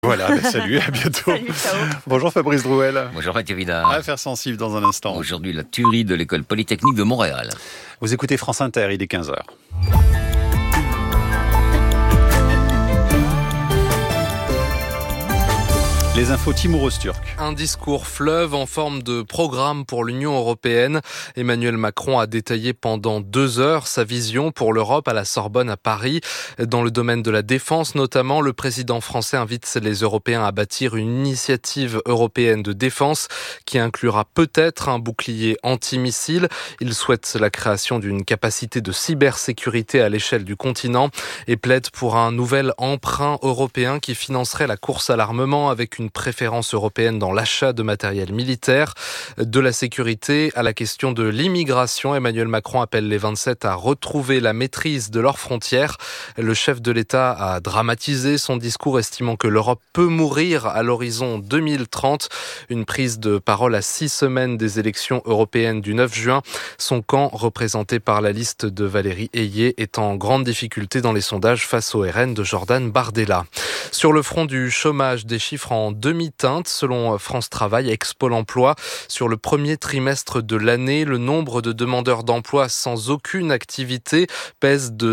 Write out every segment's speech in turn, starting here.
Voilà, salut, à bientôt. Salut, ciao. Bonjour Fabrice Drouel. Bonjour Mathieu Vidal. Affaires sensibles dans un instant. Aujourd'hui, la tuerie de l'école polytechnique de Montréal. Vous écoutez France Inter, il est 15h. Les infos Timur Öztürk. Un discours fleuve en forme de programme pour l'Union européenne. Emmanuel Macron a détaillé pendant 2 heures sa vision pour l'Europe à la Sorbonne à Paris. Dans le domaine de la défense notamment, le président français invite les Européens à bâtir une initiative européenne de défense qui inclura peut-être un bouclier antimissile. Il souhaite la création d'une capacité de cybersécurité à l'échelle du continent et plaide pour un nouvel emprunt européen qui financerait la course à l'armement avec une préférence européenne dans l'achat de matériel militaire. De la sécurité à la question de l'immigration, Emmanuel Macron appelle les 27 à retrouver la maîtrise de leurs frontières. Le chef de l'État a dramatisé son discours, estimant que l'Europe peut mourir à l'horizon 2030. Une prise de parole à 6 semaines des élections européennes du 9 juin. Son camp, représenté par la liste de Valérie Ayé, est en grande difficulté dans les sondages face au RN de Jordan Bardella. Sur le front du chômage, des chiffres en demi-teinte selon France Travail, Pôle emploi. Sur le premier trimestre de l'année, le nombre de demandeurs d'emploi sans aucune activité pèse de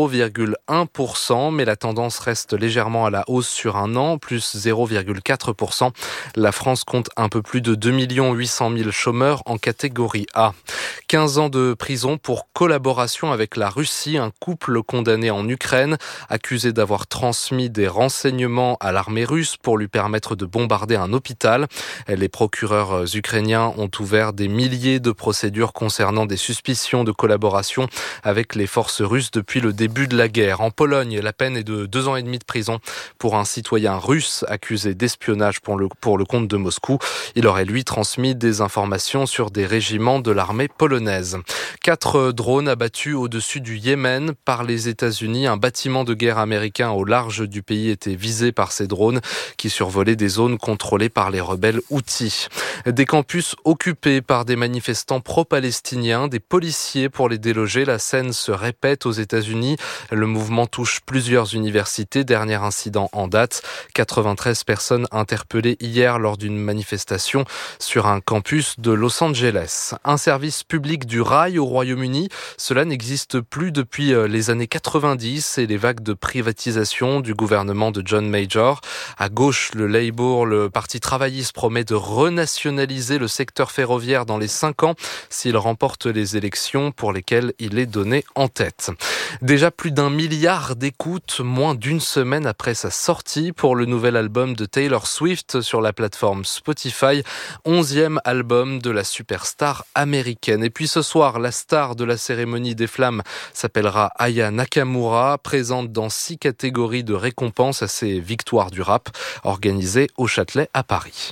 0,1%, mais la tendance reste légèrement à la hausse sur un an, plus 0,4%. La France compte un peu plus de 2 800 000 chômeurs en catégorie A. 15 ans de prison pour collaboration avec la Russie, un couple condamné en Ukraine, accusé d'avoir transmis des renseignements à l'armée russe pour lui permettre de bombarder un hôpital. Les procureurs ukrainiens ont ouvert des milliers de procédures concernant des suspicions de collaboration avec les forces russes depuis le début de la guerre. En Pologne, la peine est de 2 ans et demi de prison pour un citoyen russe accusé d'espionnage pour le compte de Moscou. Il aurait lui transmis des informations sur des régiments de l'armée polonaise. 4 drones abattus au-dessus du Yémen par les États-Unis. Un bâtiment de guerre américain au large du pays était visé par ces drones qui survolaient des zones contrôlées par les rebelles houthis. Des campus occupés par des manifestants pro-palestiniens, des policiers pour les déloger. La scène se répète aux États-Unis. Le mouvement touche plusieurs universités. Dernier incident en date, 93 personnes interpellées hier lors d'une manifestation sur un campus de Los Angeles. Un service public du rail au Royaume-Uni, cela n'existe plus depuis les années 90 et les vagues de privatisation du gouvernement de John Major. À gauche, le Labour, le parti travailliste, promet de renationaliser le secteur ferroviaire dans les 5 ans s'il remporte les élections pour lesquelles il est donné en tête. Déjà plus d'1 milliard d'écoutes, moins d'une semaine après sa sortie pour le nouvel album de Taylor Swift sur la plateforme Spotify, 11e album de la superstar américaine. Et puis ce soir, la star de la cérémonie des flammes s'appellera Aya Nakamura, présente dans 6 catégories de récompenses à ses victoires du rap, organisées au Châtelet à Paris.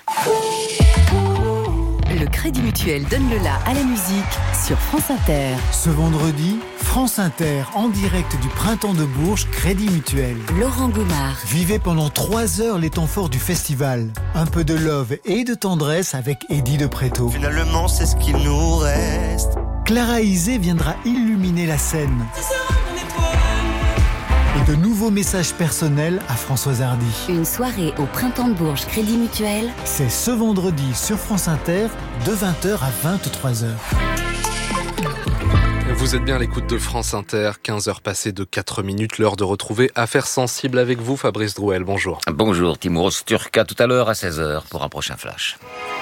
Le Crédit Mutuel donne le la à la musique sur France Inter. Ce vendredi, France Inter en direct du Printemps de Bourges, Crédit Mutuel. Laurent Goumard. Vivez pendant 3 heures les temps forts du festival. Un peu de love et de tendresse avec Eddie de Pretto. Finalement, c'est ce qu'il nous reste. Clara Isé viendra illuminer la scène. Et de nouveaux messages personnels à Françoise Hardy. Une soirée au Printemps de Bourges Crédit Mutuel. C'est ce vendredi sur France Inter de 20h à 23h. Vous êtes bien à l'écoute de France Inter, 15h passées de 4 minutes, l'heure de retrouver Affaires sensibles avec vous, Fabrice Drouel. Bonjour. Bonjour, Timur Öztürk, à tout à l'heure à 16h pour un prochain flash.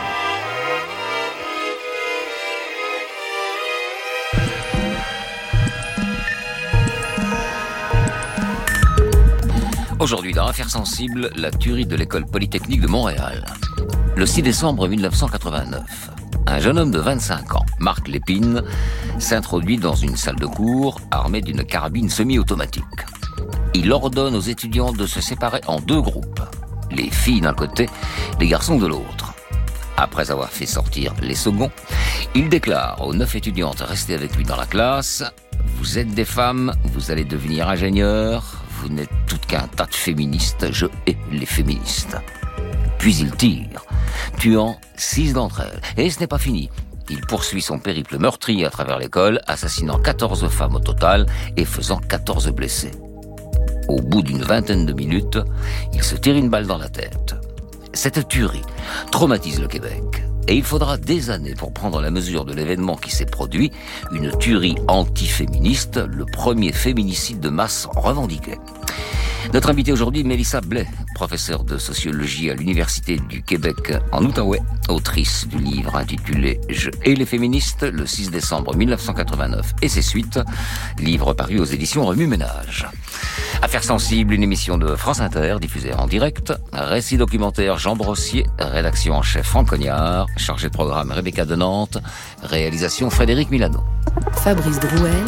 Aujourd'hui, dans Affaires sensibles, la tuerie de l'école polytechnique de Montréal. Le 6 décembre 1989, un jeune homme de 25 ans, Marc Lépine, s'introduit dans une salle de cours armé d'une carabine semi-automatique. Il ordonne aux étudiants de se séparer en 2 groupes, les filles d'un côté, les garçons de l'autre. Après avoir fait sortir les seconds, il déclare aux 9 étudiantes restées avec lui dans la classe « Vous êtes des femmes, vous allez devenir ingénieurs, vous n'êtes toutes qu'un tas de féministes, je hais les féministes. » Puis il tire, tuant 6 d'entre elles. Et ce n'est pas fini. Il poursuit son périple meurtrier à travers l'école, assassinant 14 femmes au total et faisant 14 blessés. Au bout d'une vingtaine de minutes, il se tire une balle dans la tête. Cette tuerie traumatise le Québec. Et il faudra des années pour prendre la mesure de l'événement qui s'est produit, une tuerie anti-féministe, le premier féminicide de masse revendiqué. Notre invitée aujourd'hui, Mélissa Blais, professeure de sociologie à l'Université du Québec en Outaouais, autrice du livre intitulé « Je et les féministes » le 6 décembre 1989 et ses suites, livre paru aux éditions Remue-Ménage. Affaires sensibles, une émission de France Inter diffusée en direct, récit documentaire Jean Brossier, rédaction en chef Franck Cognard, chargé de programme Rebecca de Nantes, réalisation Frédéric Milano. Fabrice Drouel,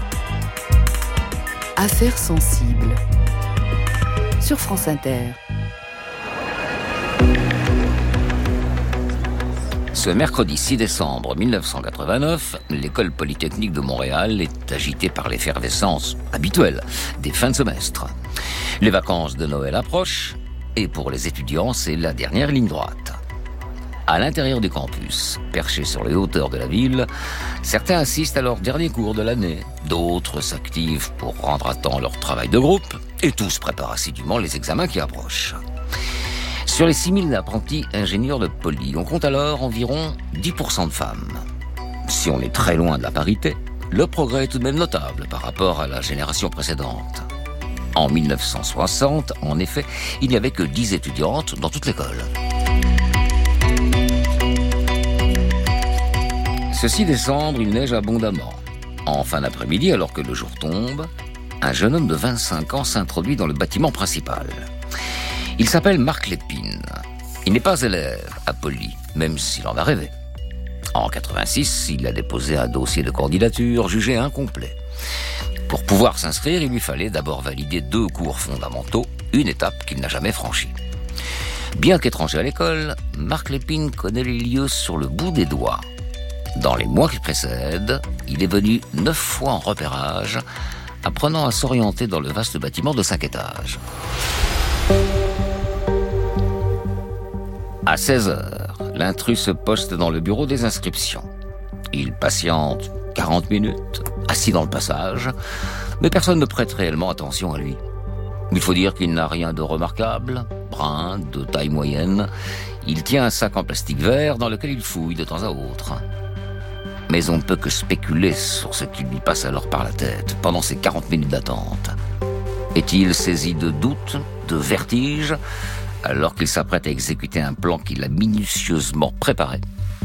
Affaires sensibles sur France Inter. Ce mercredi 6 décembre 1989, l'école polytechnique de Montréal est agitée par l'effervescence habituelle des fins de semestre. Les vacances de Noël approchent et pour les étudiants, c'est la dernière ligne droite. À l'intérieur du campus, perchés sur les hauteurs de la ville, certains assistent à leur dernier cours de l'année. D'autres s'activent pour rendre à temps leur travail de groupe et tous préparent assidûment les examens qui approchent. Sur les 6000 apprentis ingénieurs de poly, on compte alors environ 10% de femmes. Si on est très loin de la parité, le progrès est tout de même notable par rapport à la génération précédente. En 1960, en effet, il n'y avait que 10 étudiantes dans toute l'école. Ce 6 décembre, il neige abondamment. En fin d'après-midi, alors que le jour tombe, un jeune homme de 25 ans s'introduit dans le bâtiment principal. Il s'appelle Marc Lépine. Il n'est pas élève à Poly, même s'il en a rêvé. En 86, il a déposé un dossier de candidature jugé incomplet. Pour pouvoir s'inscrire, il lui fallait d'abord valider 2 cours fondamentaux, une étape qu'il n'a jamais franchie. Bien qu'étranger à l'école, Marc Lépine connaît les lieux sur le bout des doigts. Dans les mois qui précèdent, il est venu 9 fois en repérage, apprenant à s'orienter dans le vaste bâtiment de 5 étages. À 16h, l'intrus se poste dans le bureau des inscriptions. Il patiente 40 minutes, assis dans le passage, mais personne ne prête réellement attention à lui. Il faut dire qu'il n'a rien de remarquable, brun, de taille moyenne. Il tient un sac en plastique vert dans lequel il fouille de temps à autre. Mais on ne peut que spéculer sur ce qui lui passe alors par la tête pendant ces 40 minutes d'attente. Est-il saisi de doute, de vertige, alors qu'il s'apprête à exécuter un plan qu'il a minutieusement préparé?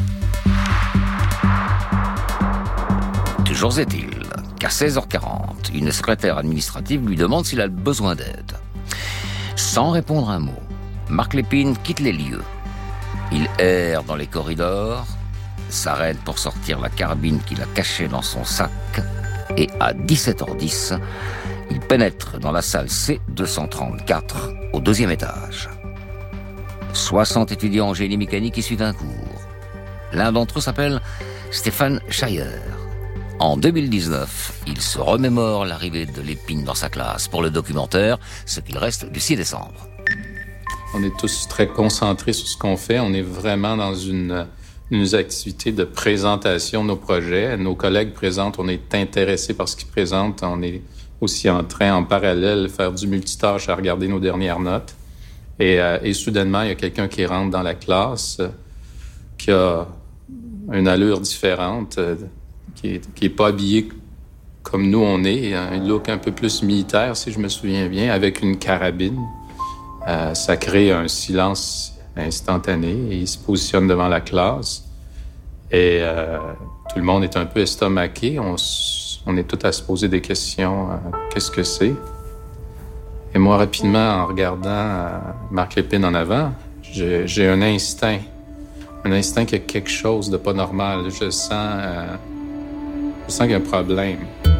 Toujours est-il qu'à 16h40, une secrétaire administrative lui demande s'il a besoin d'aide. Sans répondre un mot, Marc Lépine quitte les lieux. Il erre dans les corridors, s'arrête pour sortir la carabine qu'il a cachée dans son sac et à 17h10, il pénètre dans la salle C234 au 2e étage. 60 étudiants en génie mécanique y suivent un cours. L'un d'entre eux s'appelle Stéphane Schayer. En 2019, il se remémore l'arrivée de Lépine dans sa classe pour le documentaire « Ce qu'il reste du 6 décembre ». On est tous très concentrés sur ce qu'on fait. On est vraiment dans une activité de présentation de nos projets. Nos collègues présentent, on est intéressés par ce qu'ils présentent. On est aussi en train, en parallèle, de faire du multitâche à regarder nos dernières notes. Et soudainement, il y a quelqu'un qui rentre dans la classe, qui a une allure différente, qui est pas habillé comme nous on est, un look un peu plus militaire, si je me souviens bien, avec une carabine. Ça crée un silence instantané et il se positionne devant la classe et tout le monde est un peu estomaqué. On est tous à se poser des questions. Qu'est-ce que c'est? Et moi, rapidement, en regardant Marc Lépine en avant, j'ai un instinct qu'il y a quelque chose de pas normal. Je sens qu'il y a un problème.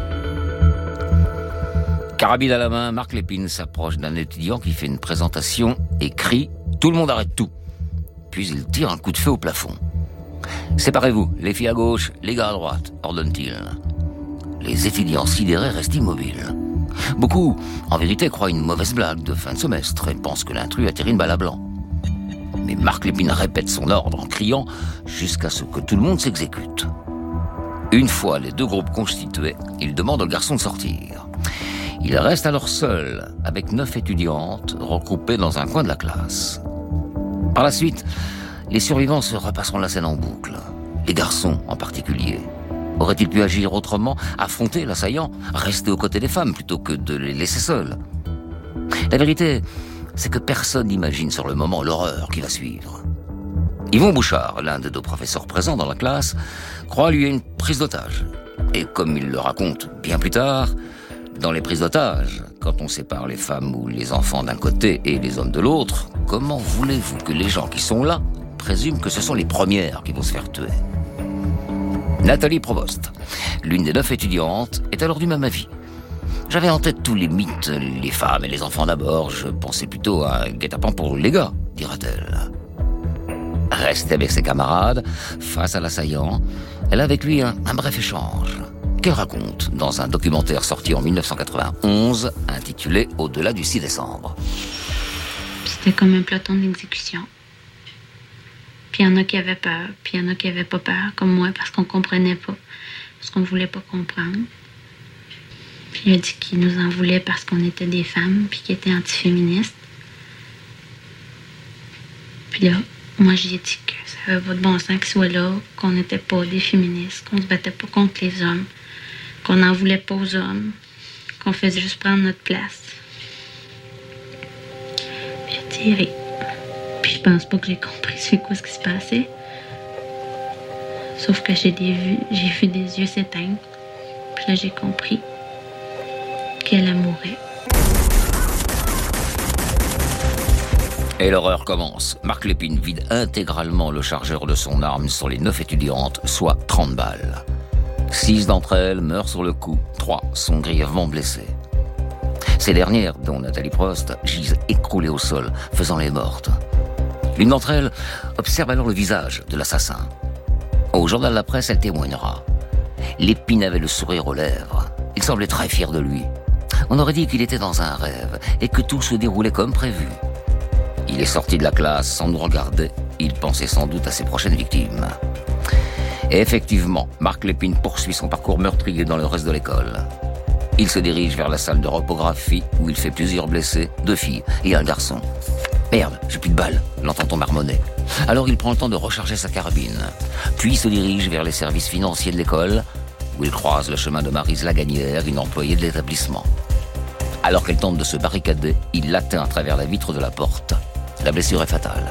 Carabine à la main, Marc Lépine s'approche d'un étudiant qui fait une présentation et crie « Tout le monde arrête tout !» Puis il tire un coup de feu au plafond. « Séparez-vous, les filles à gauche, les gars à droite », ordonne-t-il. Les étudiants sidérés restent immobiles. Beaucoup, en vérité, croient une mauvaise blague de fin de semestre et pensent que l'intrus a tiré une balle à blanc. Mais Marc Lépine répète son ordre en criant jusqu'à ce que tout le monde s'exécute. Une fois les 2 groupes constitués, il demande au garçon de sortir. Il reste alors seul, avec 9 étudiantes regroupées dans un coin de la classe. Par la suite, les survivants se repasseront la scène en boucle. Les garçons, en particulier. Auraient-ils pu agir autrement, affronter l'assaillant, rester aux côtés des femmes plutôt que de les laisser seuls? La vérité, c'est que personne n'imagine sur le moment l'horreur qui va suivre. Yvon Bouchard, l'un des 2 professeurs présents dans la classe, croit lui à une prise d'otage. Et comme il le raconte bien plus tard, dans les prises d'otages, quand on sépare les femmes ou les enfants d'un côté et les hommes de l'autre, comment voulez-vous que les gens qui sont là présument que ce sont les premières qui vont se faire tuer? Nathalie Provost, l'une des 9 étudiantes, est alors du même avis. J'avais en tête tous les mythes, les femmes et les enfants d'abord, je pensais plutôt à un guet-apens pour les gars, dira-t-elle. Restée avec ses camarades, face à l'assaillant, elle a avec lui un bref échange, qu'elle raconte dans un documentaire sorti en 1991, intitulé « Au-delà du 6 décembre ». C'était comme un peloton d'exécution. Puis il y en a qui avaient peur, puis il y en a qui n'avaient pas peur, comme moi, parce qu'on comprenait pas, parce qu'on voulait pas comprendre. Puis il a dit qu'il nous en voulait parce qu'on était des femmes, puis qu'il était antiféministe. Puis là, moi j'ai dit que ça avait pas de bon sens qu'il soit là, qu'on n'était pas des féministes, qu'on se battait pas contre les hommes, qu'on n'en voulait pas aux hommes, qu'on faisait juste prendre notre place. Puis j'ai dit, hey. Puis je pense pas que j'ai compris c'est quoi ce qui se passait. Sauf que j'ai vu des yeux s'éteindre. Puis là j'ai compris qu'elle mourait. Et l'horreur commence. Marc Lépine vide intégralement le chargeur de son arme sur les 9 étudiantes, soit 30 balles. 6 d'entre elles meurent sur le coup, 3 sont grièvement blessées. Ces dernières, dont Nathalie Prost, gisent écroulées au sol, faisant les mortes. L'une d'entre elles observe alors le visage de l'assassin. Au journal de la presse, elle témoignera. Lépine avait le sourire aux lèvres. Il semblait très fier de lui. On aurait dit qu'il était dans un rêve et que tout se déroulait comme prévu. Il est sorti de la classe sans nous regarder. Il pensait sans doute à ses prochaines victimes. Et effectivement, Marc Lépine poursuit son parcours meurtrier dans le reste de l'école. Il se dirige vers la salle de repographie où il fait plusieurs blessés, 2 filles et un garçon. Merde, j'ai plus de balles, l'entend-on marmonner. Alors il prend le temps de recharger sa carabine. Puis se dirige vers les services financiers de l'école où il croise le chemin de Maryse Laganière, une employée de l'établissement. Alors qu'elle tente de se barricader, il l'atteint à travers la vitre de la porte. La blessure est fatale.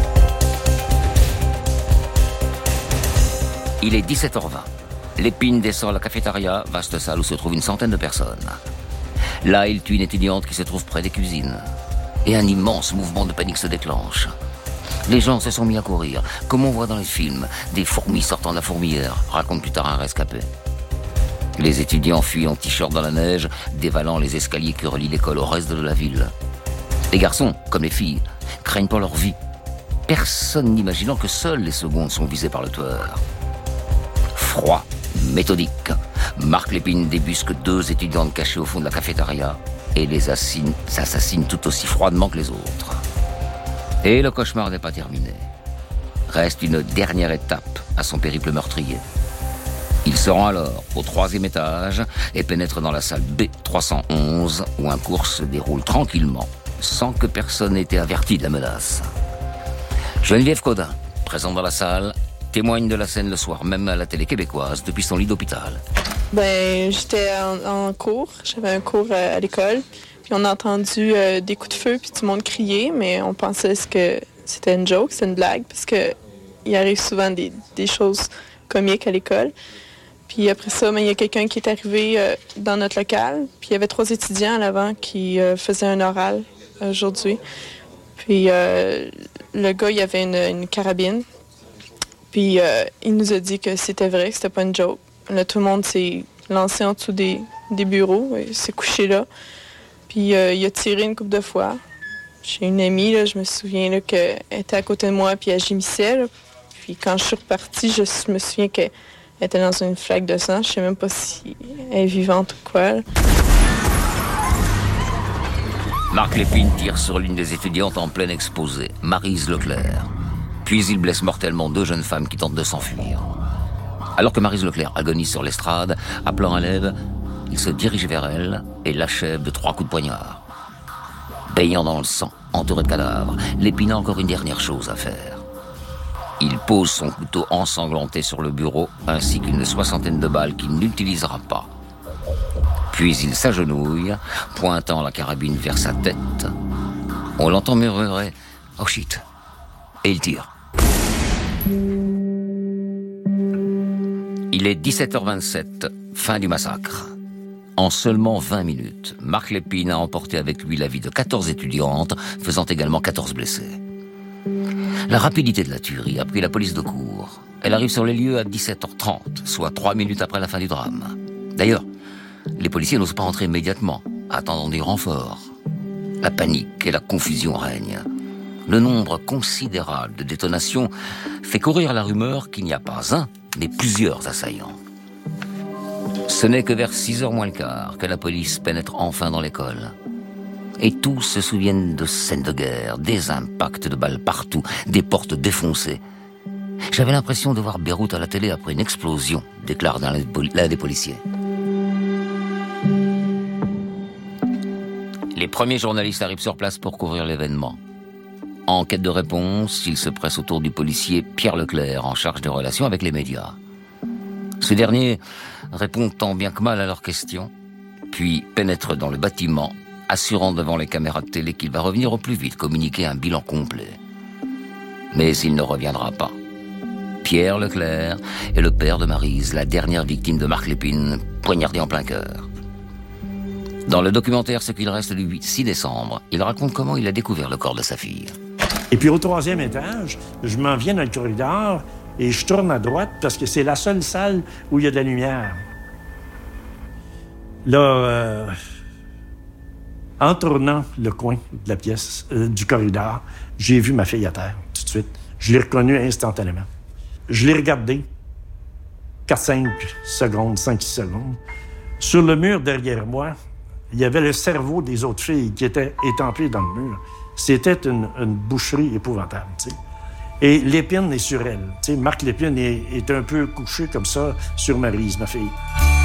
Il est 17h20. Lépine descend à la cafétéria, vaste salle où se trouve une centaine de personnes. Là, il tue une étudiante qui se trouve près des cuisines. Et un immense mouvement de panique se déclenche. Les gens se sont mis à courir, comme on voit dans les films, des fourmis sortant de la fourmilière, raconte plus tard un rescapé. Les étudiants fuient en t-shirt dans la neige, dévalant les escaliers qui relient l'école au reste de la ville. Les garçons, comme les filles, craignent pour leur vie. Personne n'imaginant que seules les secondes sont visées par le tueur. Froid, méthodique, Marc Lépine débusque 2 étudiantes cachées au fond de la cafétéria et les assassine tout aussi froidement que les autres. Et le cauchemar n'est pas terminé. Reste une dernière étape à son périple meurtrier. Il se rend alors au 3e étage et pénètre dans la salle B311 où un cours se déroule tranquillement, sans que personne n'ait été averti de la menace. Geneviève Codin, présente dans la salle, témoigne de la scène le soir même à la télé québécoise depuis son lit d'hôpital. J'étais en cours, j'avais un cours à l'école, puis on a entendu des coups de feu puis tout le monde crier, mais on pensait que c'était une joke, c'était une blague, parce que il arrive souvent des choses comiques à l'école. Puis après ça, il y a quelqu'un qui est arrivé dans notre local, puis il y avait 3 étudiants à l'avant qui faisaient un oral aujourd'hui. Puis le gars, il avait une carabine, puis il nous a dit que c'était vrai, que c'était pas une joke. Là, tout le monde s'est lancé en dessous des bureaux, et s'est couché là. Puis il a tiré une couple de fois. J'ai une amie, là, je me souviens là, qu'elle était à côté de moi, puis elle gémissait. Là. Puis quand je suis repartie, je me souviens qu'elle était dans une flaque de sang. Je sais même pas si elle est vivante ou quoi. Là. Marc Lépine tire sur l'une des étudiantes en plein exposé, Maryse Leclerc. Puis il blesse mortellement 2 jeunes femmes qui tentent de s'enfuir. Alors que Maryse Leclerc agonise sur l'estrade, appelant à l'aide, il se dirige vers elle et l'achève de 3 coups de poignard. Baignant dans le sang, entouré de cadavres, Lépine a encore une dernière chose à faire. Il pose son couteau ensanglanté sur le bureau, ainsi qu'une 60aine de balles qu'il n'utilisera pas. Puis il s'agenouille, pointant la carabine vers sa tête. On l'entend murmurer « Oh shit !» et il tire. Il est 17h27, fin du massacre. En seulement 20 minutes, Marc Lépine a emporté avec lui la vie de 14 étudiantes, faisant également 14 blessés. La rapidité de la tuerie a pris la police de court. Elle arrive sur les lieux à 17h30, soit 3 minutes après la fin du drame. D'ailleurs, les policiers n'osent pas entrer immédiatement, attendant des renforts. La panique et la confusion règnent. Le nombre considérable de détonations fait courir la rumeur qu'il n'y a pas un, mais plusieurs assaillants. Ce n'est que vers 6h moins le quart que la police pénètre enfin dans l'école. Et tous se souviennent de scènes de guerre, des impacts de balles partout, des portes défoncées. J'avais l'impression de voir Beyrouth à la télé après une explosion, déclare l'un des policiers. Les premiers journalistes arrivent sur place pour couvrir l'événement. En quête de réponse, ils se pressent autour du policier Pierre Leclerc, en charge des relations avec les médias. Ce dernier répond tant bien que mal à leurs questions, puis pénètre dans le bâtiment, assurant devant les caméras de télé qu'il va revenir au plus vite, communiquer un bilan complet. Mais il ne reviendra pas. Pierre Leclerc est le père de Maryse, la dernière victime de Marc Lépine, poignardée en plein cœur. Dans le documentaire « Ce qu'il reste du 6 décembre », il raconte comment il a découvert le corps de sa fille. Et puis au 3e étage, je m'en viens dans le corridor et je tourne à droite parce que c'est la seule salle où il y a de la lumière. Là, en tournant le coin de la pièce, du corridor, j'ai vu ma fille à terre, tout de suite. Je l'ai reconnue instantanément. Je l'ai regardée 4-5 secondes, 5-6 secondes. Sur le mur derrière moi, il y avait le cerveau des autres filles qui étaient étampées dans le mur. C'était une boucherie épouvantable, tu sais. Et Lépine est sur elle. Tu sais, Marc Lépine est un peu couché comme ça sur Maryse, ma fille.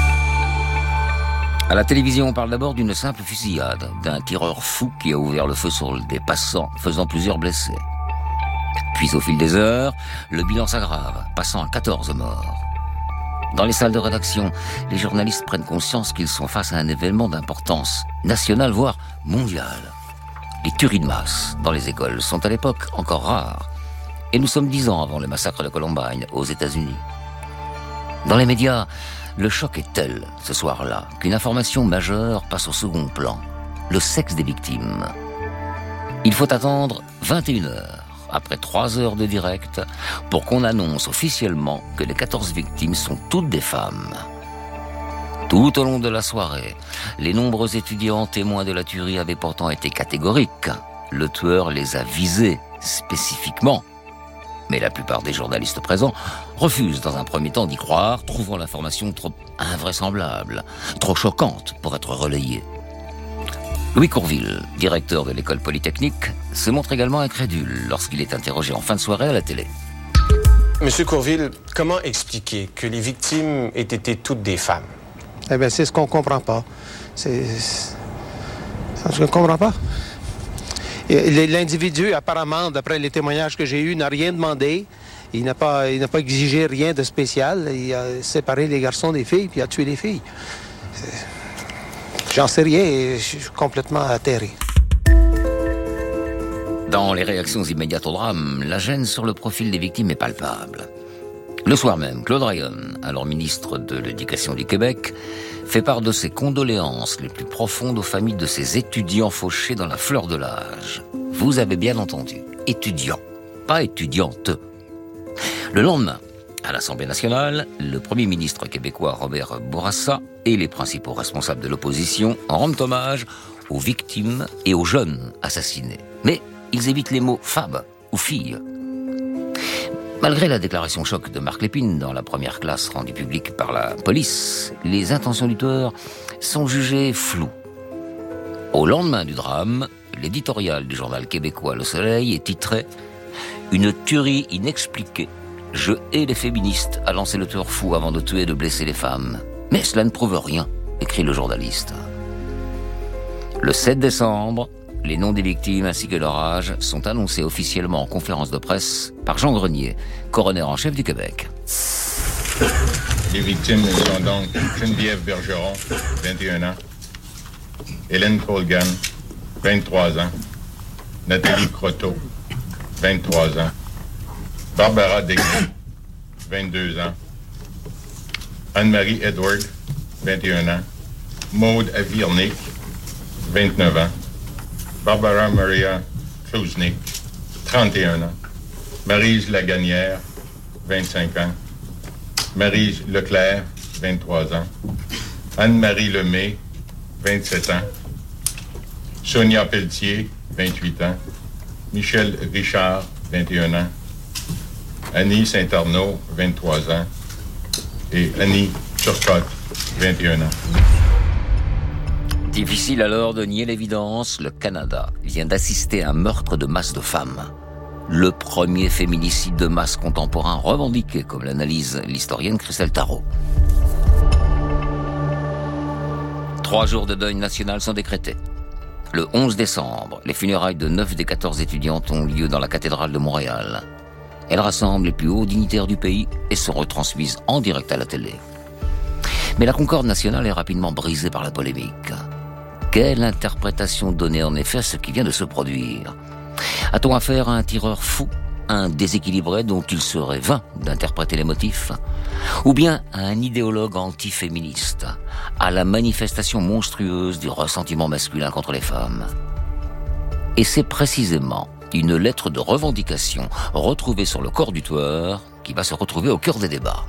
À la télévision, on parle d'abord d'une simple fusillade, d'un tireur fou qui a ouvert le feu sur des passants, faisant plusieurs blessés. Puis au fil des heures, le bilan s'aggrave, passant à 14 morts. Dans les salles de rédaction, les journalistes prennent conscience qu'ils sont face à un événement d'importance nationale, voire mondiale. Les tueries de masse dans les écoles sont à l'époque encore rares. Et nous sommes 10 ans avant le massacre de Columbine aux États-Unis. Dans les médias, le choc est tel, ce soir-là, qu'une information majeure passe au second plan. Le sexe des victimes. Il faut attendre 21h, après 3 heures de direct, pour qu'on annonce officiellement que les 14 victimes sont toutes des femmes. Tout au long de la soirée, les nombreux étudiants témoins de la tuerie avaient pourtant été catégoriques. Le tueur les a visés spécifiquement. Mais la plupart des journalistes présents refusent dans un premier temps d'y croire, trouvant l'information trop invraisemblable, trop choquante pour être relayée. Louis Courville, directeur de l'école polytechnique, se montre également incrédule lorsqu'il est interrogé en fin de soirée à la télé. Monsieur Courville, comment expliquer que les victimes aient été toutes des femmes? Eh bien, c'est ce qu'on ne comprend pas. Je ne comprends pas. L'individu, apparemment, d'après les témoignages que j'ai eus, n'a rien demandé. Il n'a pas exigé rien de spécial. Il a séparé les garçons des filles, puis il a tué les filles. J'en sais rien et je suis complètement atterré. Dans les réactions immédiates au drame, la gêne sur le profil des victimes est palpable. Le soir même, Claude Ryan, alors ministre de l'Éducation du Québec, fait part de ses condoléances les plus profondes aux familles de ses étudiants fauchés dans la fleur de l'âge. Vous avez bien entendu, étudiants, pas étudiantes. Le lendemain, à l'Assemblée nationale, le Premier ministre québécois Robert Bourassa et les principaux responsables de l'opposition en rendent hommage aux victimes et aux jeunes assassinés. Mais ils évitent les mots « femmes » ou « filles ». Malgré la déclaration choc de Marc Lépine dans la première classe rendue publique par la police, les intentions du tueur sont jugées floues. Au lendemain du drame, l'éditorial du journal québécois Le Soleil est titré « Une tuerie inexpliquée. Je hais les féministes à lancer le tueur fou avant de tuer et de blesser les femmes. Mais cela ne prouve rien », écrit le journaliste. Le 7 décembre, les noms des victimes ainsi que leur âge sont annoncés officiellement en conférence de presse par Jean Grenier, coroner en chef du Québec. Les victimes sont donc Geneviève Bergeron, 21 ans, Hélène Colgan, 23 ans, Nathalie Croteau, 23 ans, Barbara Degny, 22 ans, Anne-Marie Edward, 21 ans, Maude Avirnick, 29 ans, Barbara Maria Kluznik, 31 ans, Maryse Laganière, 25 ans, Maryse Leclerc, 23 ans, Anne-Marie Lemay, 27 ans, Sonia Pelletier, 28 ans, Michel Richard, 21 ans, Annie Saint-Arnaud, 23 ans, et Annie Turcotte, 21 ans. Difficile alors de nier l'évidence, le Canada vient d'assister à un meurtre de masse de femmes. Le premier féminicide de masse contemporain revendiqué, comme l'analyse l'historienne Christelle Tarot. 3 jours de deuil national sont décrétés. Le 11 décembre, les funérailles de 9 des 14 étudiantes ont lieu dans la cathédrale de Montréal. Elles rassemblent les plus hauts dignitaires du pays et sont retransmises en direct à la télé. Mais la concorde nationale est rapidement brisée par la polémique. Quelle interprétation donner en effet à ce qui vient de se produire ? A-t-on affaire à un tireur fou, à un déséquilibré dont il serait vain d'interpréter les motifs ? Ou bien à un idéologue anti-féministe, à la manifestation monstrueuse du ressentiment masculin contre les femmes ? Et c'est précisément une lettre de revendication retrouvée sur le corps du tueur qui va se retrouver au cœur des débats.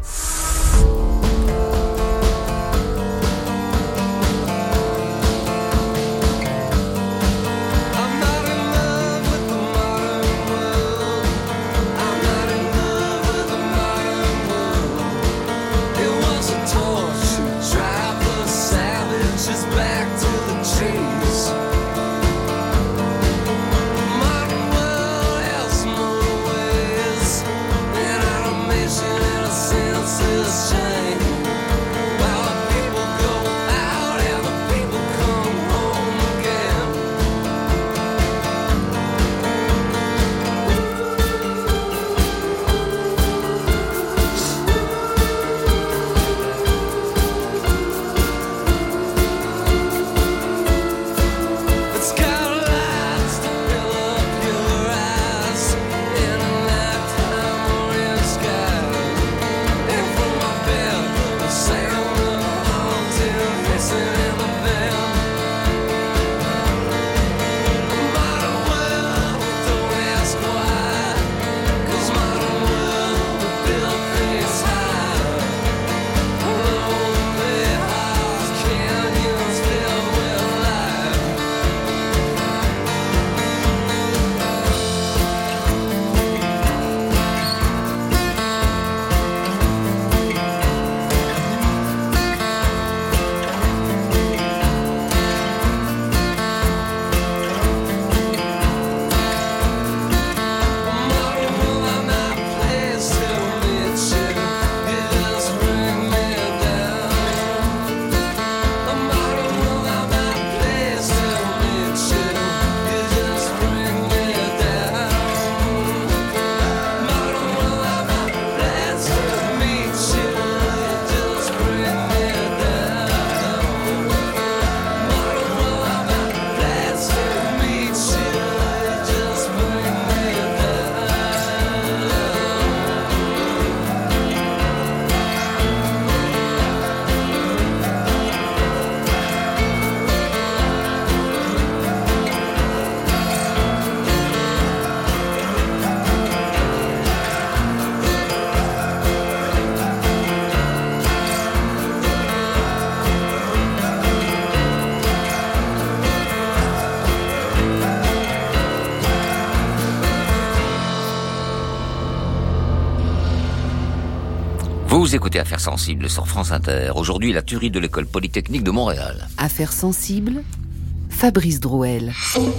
Vous écoutez Affaires sensibles sur France Inter. Aujourd'hui, la tuerie de l'école polytechnique de Montréal. Affaires sensibles, Fabrice Drouel.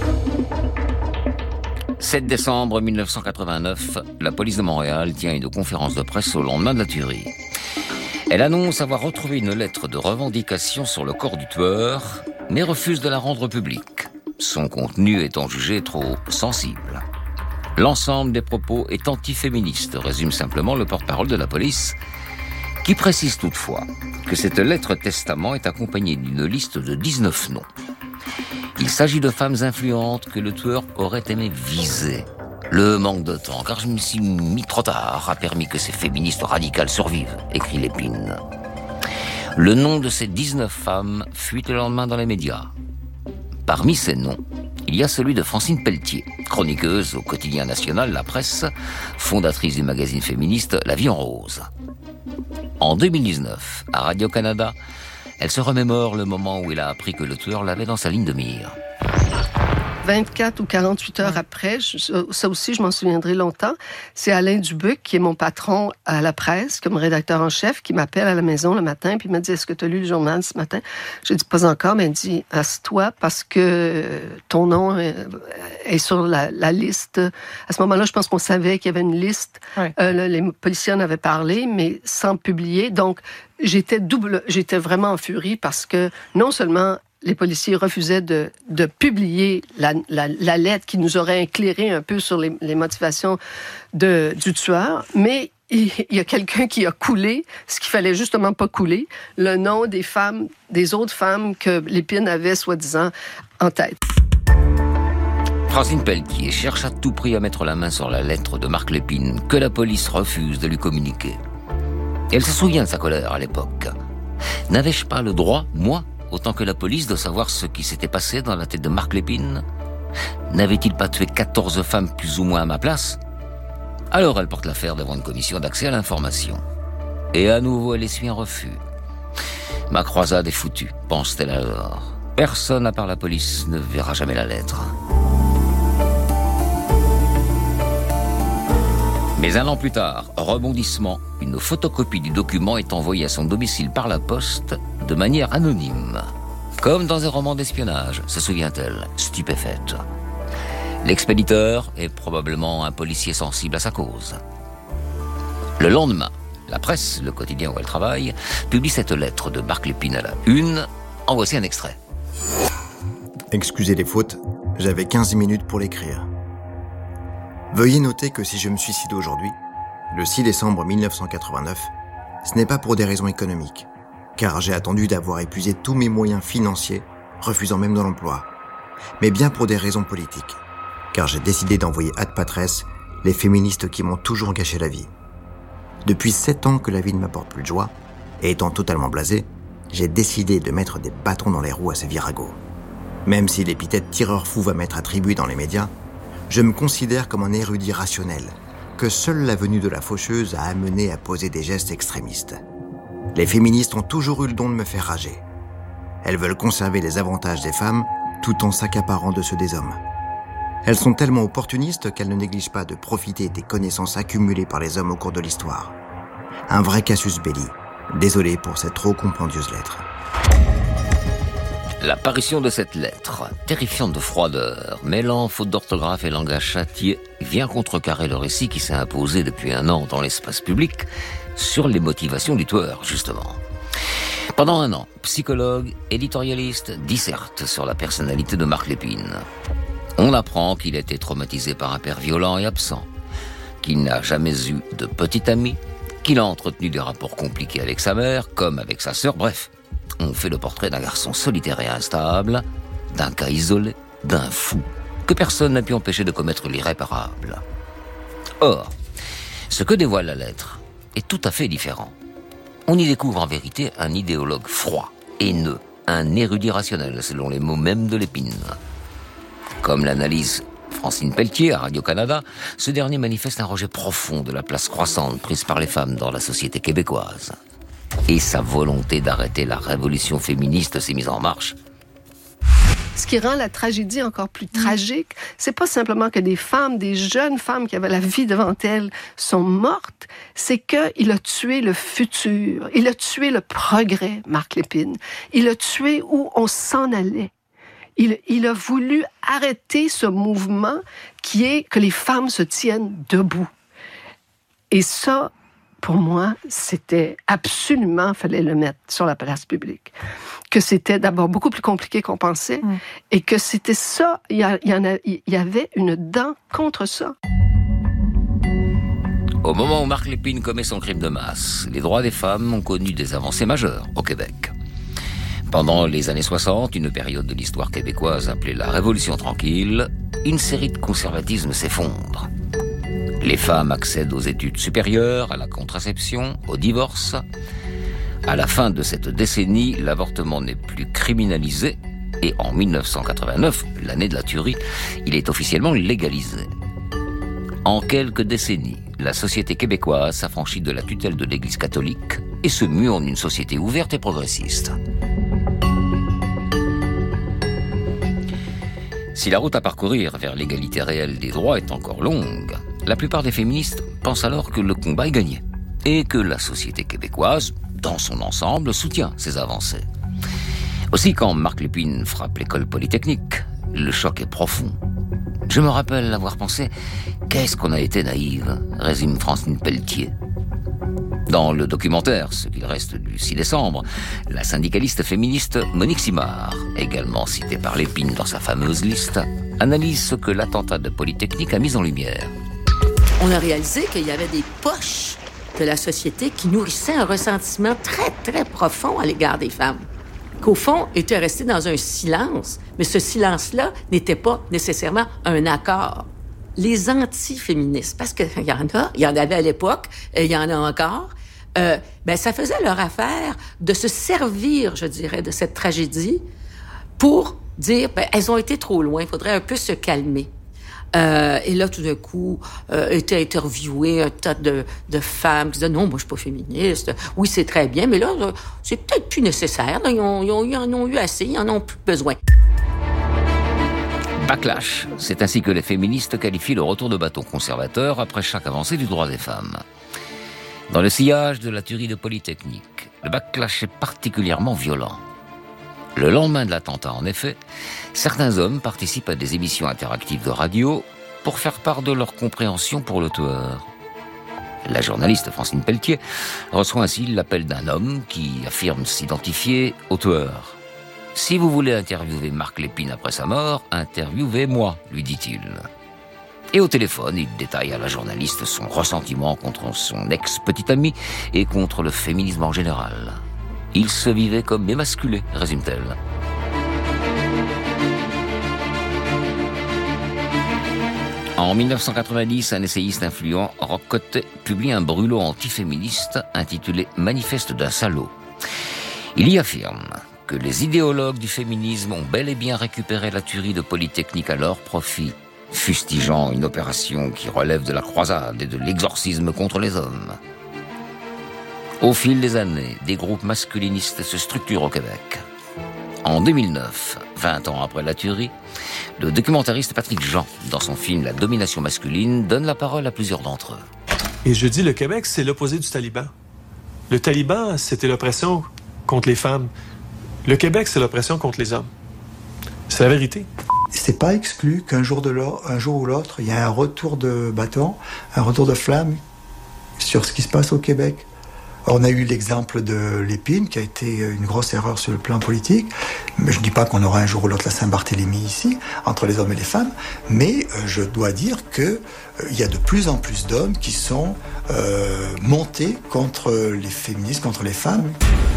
7 décembre 1989, la police de Montréal tient une conférence de presse au lendemain de la tuerie. Elle annonce avoir retrouvé une lettre de revendication sur le corps du tueur, mais refuse de la rendre publique, son contenu étant jugé trop sensible. L'ensemble des propos est antiféministe, résume simplement le porte-parole de la police, qui précise toutefois que cette lettre testament est accompagnée d'une liste de 19 noms. Il s'agit de femmes influentes que le tueur aurait aimé viser. Le manque de temps, car je me suis mis trop tard, a permis que ces féministes radicales survivent, écrit Lépine. Le nom de ces 19 femmes fuit le lendemain dans les médias. Parmi ces noms, il y a celui de Francine Pelletier, chroniqueuse au quotidien national La Presse, fondatrice du magazine féministe La Vie en Rose. En 2019, à Radio-Canada, elle se remémore le moment où elle a appris que le tueur l'avait dans sa ligne de mire. 24 ou 48 heures après, ça aussi je m'en souviendrai longtemps, c'est Alain Dubuc, qui est mon patron à La Presse, comme rédacteur en chef, qui m'appelle à la maison le matin, puis il me dit « Est-ce que tu as lu le journal ce matin? » J'ai dit « Pas encore », mais il dit « Assieds-toi parce que ton nom est sur la liste. » À ce moment-là, je pense qu'on savait qu'il y avait une liste. Ouais. Les policiers en avaient parlé, mais sans publier. Donc, j'étais vraiment en furie parce que non seulement les policiers refusaient de publier la lettre qui nous aurait éclairé un peu sur les motivations du tueur, mais il y a quelqu'un qui a coulé, ce qu'il fallait justement pas couler, le nom des autres femmes que Lépine avait soi-disant en tête. Francine Pelletier cherche à tout prix à mettre la main sur la lettre de Marc Lépine que la police refuse de lui communiquer. Elle se souvient de sa colère à l'époque. N'avais-je pas le droit, moi, autant que la police, de savoir ce qui s'était passé dans la tête de Marc Lépine? N'avait-il pas tué 14 femmes plus ou moins à ma place? Alors elle porte l'affaire devant une commission d'accès à l'information. Et à nouveau, elle essuie un refus. Ma croisade est foutue, pense-t-elle alors. Personne, à part la police, ne verra jamais la lettre. Mais un an plus tard, rebondissement, une photocopie du document est envoyée à son domicile par la poste de manière anonyme. Comme dans un roman d'espionnage, se souvient-elle, stupéfaite. L'expéditeur est probablement un policier sensible à sa cause. Le lendemain, La Presse, le quotidien où elle travaille, publie cette lettre de Marc Lépine à la une. En voici un extrait. Excusez les fautes, j'avais 15 minutes pour l'écrire. Veuillez noter que si je me suicide aujourd'hui, le 6 décembre 1989, ce n'est pas pour des raisons économiques, car j'ai attendu d'avoir épuisé tous mes moyens financiers, refusant même de l'emploi, mais bien pour des raisons politiques, car j'ai décidé d'envoyer ad patres les féministes qui m'ont toujours gâché la vie. Depuis 7 ans que la vie ne m'apporte plus de joie, et étant totalement blasé, j'ai décidé de mettre des bâtons dans les roues à ces viragos. Même si l'épithète tireur fou va m'être attribuée dans les médias, je me considère comme un érudit rationnel, que seule la venue de la faucheuse a amené à poser des gestes extrémistes. Les féministes ont toujours eu le don de me faire rager. Elles veulent conserver les avantages des femmes tout en s'accaparant de ceux des hommes. Elles sont tellement opportunistes qu'elles ne négligent pas de profiter des connaissances accumulées par les hommes au cours de l'histoire. Un vrai casus belli. Désolé pour cette trop compendieuse lettre. L'apparition de cette lettre, terrifiante de froideur, mêlant faute d'orthographe et langage châtié, vient contrecarrer le récit qui s'est imposé depuis un an dans l'espace public sur les motivations du tueur, justement. Pendant un an, psychologues, éditorialistes dissertent sur la personnalité de Marc Lépine. On apprend qu'il était traumatisé par un père violent et absent, qu'il n'a jamais eu de petite amie, qu'il a entretenu des rapports compliqués avec sa mère, comme avec sa sœur, bref. On fait le portrait d'un garçon solitaire et instable, d'un cas isolé, d'un fou, que personne n'a pu empêcher de commettre l'irréparable. Or, ce que dévoile la lettre est tout à fait différent. On y découvre en vérité un idéologue froid, haineux, un érudit rationnel, selon les mots mêmes de Lépine. Comme l'analyse Francine Pelletier à Radio-Canada, ce dernier manifeste un rejet profond de la place croissante prise par les femmes dans la société québécoise. Et sa volonté d'arrêter la révolution féministe s'est mise en marche. Ce qui rend la tragédie encore plus tragique, c'est pas simplement que des femmes, des jeunes femmes qui avaient la vie devant elles sont mortes, c'est qu'il a tué le futur, il a tué le progrès, Marc Lépine. Il a tué où on s'en allait. Il a voulu arrêter ce mouvement qui est que les femmes se tiennent debout. Et ça, pour moi, c'était absolument, fallait le mettre sur la place publique. Que c'était d'abord beaucoup plus compliqué qu'on pensait, et que c'était ça, il y avait une dent contre ça. Au moment où Marc Lépine commet son crime de masse, les droits des femmes ont connu des avancées majeures au Québec. Pendant les années 60, une période de l'histoire québécoise appelée la Révolution tranquille, une série de conservatismes s'effondre. Les femmes accèdent aux études supérieures, à la contraception, au divorce. À la fin de cette décennie, l'avortement n'est plus criminalisé et en 1989, l'année de la tuerie, il est officiellement légalisé. En quelques décennies, la société québécoise s'affranchit de la tutelle de l'Église catholique et se mue en une société ouverte et progressiste. Si la route à parcourir vers l'égalité réelle des droits est encore longue, la plupart des féministes pensent alors que le combat est gagné et que la société québécoise, dans son ensemble, soutient ces avancées. Aussi, quand Marc Lépine frappe l'école polytechnique, le choc est profond. Je me rappelle avoir pensé « Qu'est-ce qu'on a été naïve ?» résume Francine Pelletier. Dans le documentaire « Ce qu'il reste du 6 décembre », la syndicaliste féministe Monique Simard, également citée par Lépine dans sa fameuse liste, analyse ce que l'attentat de Polytechnique a mis en lumière. On a réalisé qu'il y avait des poches de la société qui nourrissaient un ressentiment très, très profond à l'égard des femmes. Qu'au fond, étaient restés dans un silence, mais ce silence-là n'était pas nécessairement un accord. Les anti-féministes, parce qu'il y en avait à l'époque, et il y en a encore, ça faisait leur affaire de se servir, je dirais, de cette tragédie pour dire, elles ont été trop loin, il faudrait un peu se calmer. Et là, tout d'un coup, étaient interviewées un tas de femmes qui disaient « Non, moi, je suis pas féministe. Oui, c'est très bien, mais là, c'est peut-être plus nécessaire. Là, ils en ont eu assez, ils en ont plus besoin. » Backlash, c'est ainsi que les féministes qualifient le retour de bâton conservateur après chaque avancée du droit des femmes. Dans le sillage de la tuerie de Polytechnique, le backlash est particulièrement violent. Le lendemain de l'attentat, en effet, certains hommes participent à des émissions interactives de radio pour faire part de leur compréhension pour le tueur. La journaliste Francine Pelletier reçoit ainsi l'appel d'un homme qui affirme s'identifier au tueur. « Si vous voulez interviewer Marc Lépine après sa mort, interviewez-moi », lui dit-il. Et au téléphone, il détaille à la journaliste son ressentiment contre son ex-petite amie et contre le féminisme en général. Il se vivait comme émasculé, résume-t-elle. En 1990, un essayiste influent, Roch Cottet, publie un brûlot antiféministe intitulé « Manifeste d'un salaud ». Il y affirme que les idéologues du féminisme ont bel et bien récupéré la tuerie de Polytechnique à leur profit, fustigeant une opération qui relève de la croisade et de l'exorcisme contre les hommes. Au fil des années, des groupes masculinistes se structurent au Québec. En 2009, 20 ans après la tuerie, le documentariste Patrick Jean, dans son film La domination masculine, donne la parole à plusieurs d'entre eux. Et je dis, le Québec, c'est l'opposé du Taliban. Le Taliban, c'était l'oppression contre les femmes. Le Québec, c'est l'oppression contre les hommes. C'est la vérité. C'est pas exclu qu'un jour ou l'autre, il y a un retour de bâton, un retour de flamme sur ce qui se passe au Québec. On a eu l'exemple de Lépine, qui a été une grosse erreur sur le plan politique. Mais je ne dis pas qu'on aura un jour ou l'autre la Saint-Barthélemy ici, entre les hommes et les femmes. Mais je dois dire qu'il y a de plus en plus d'hommes qui sont montés contre les féministes, contre les femmes.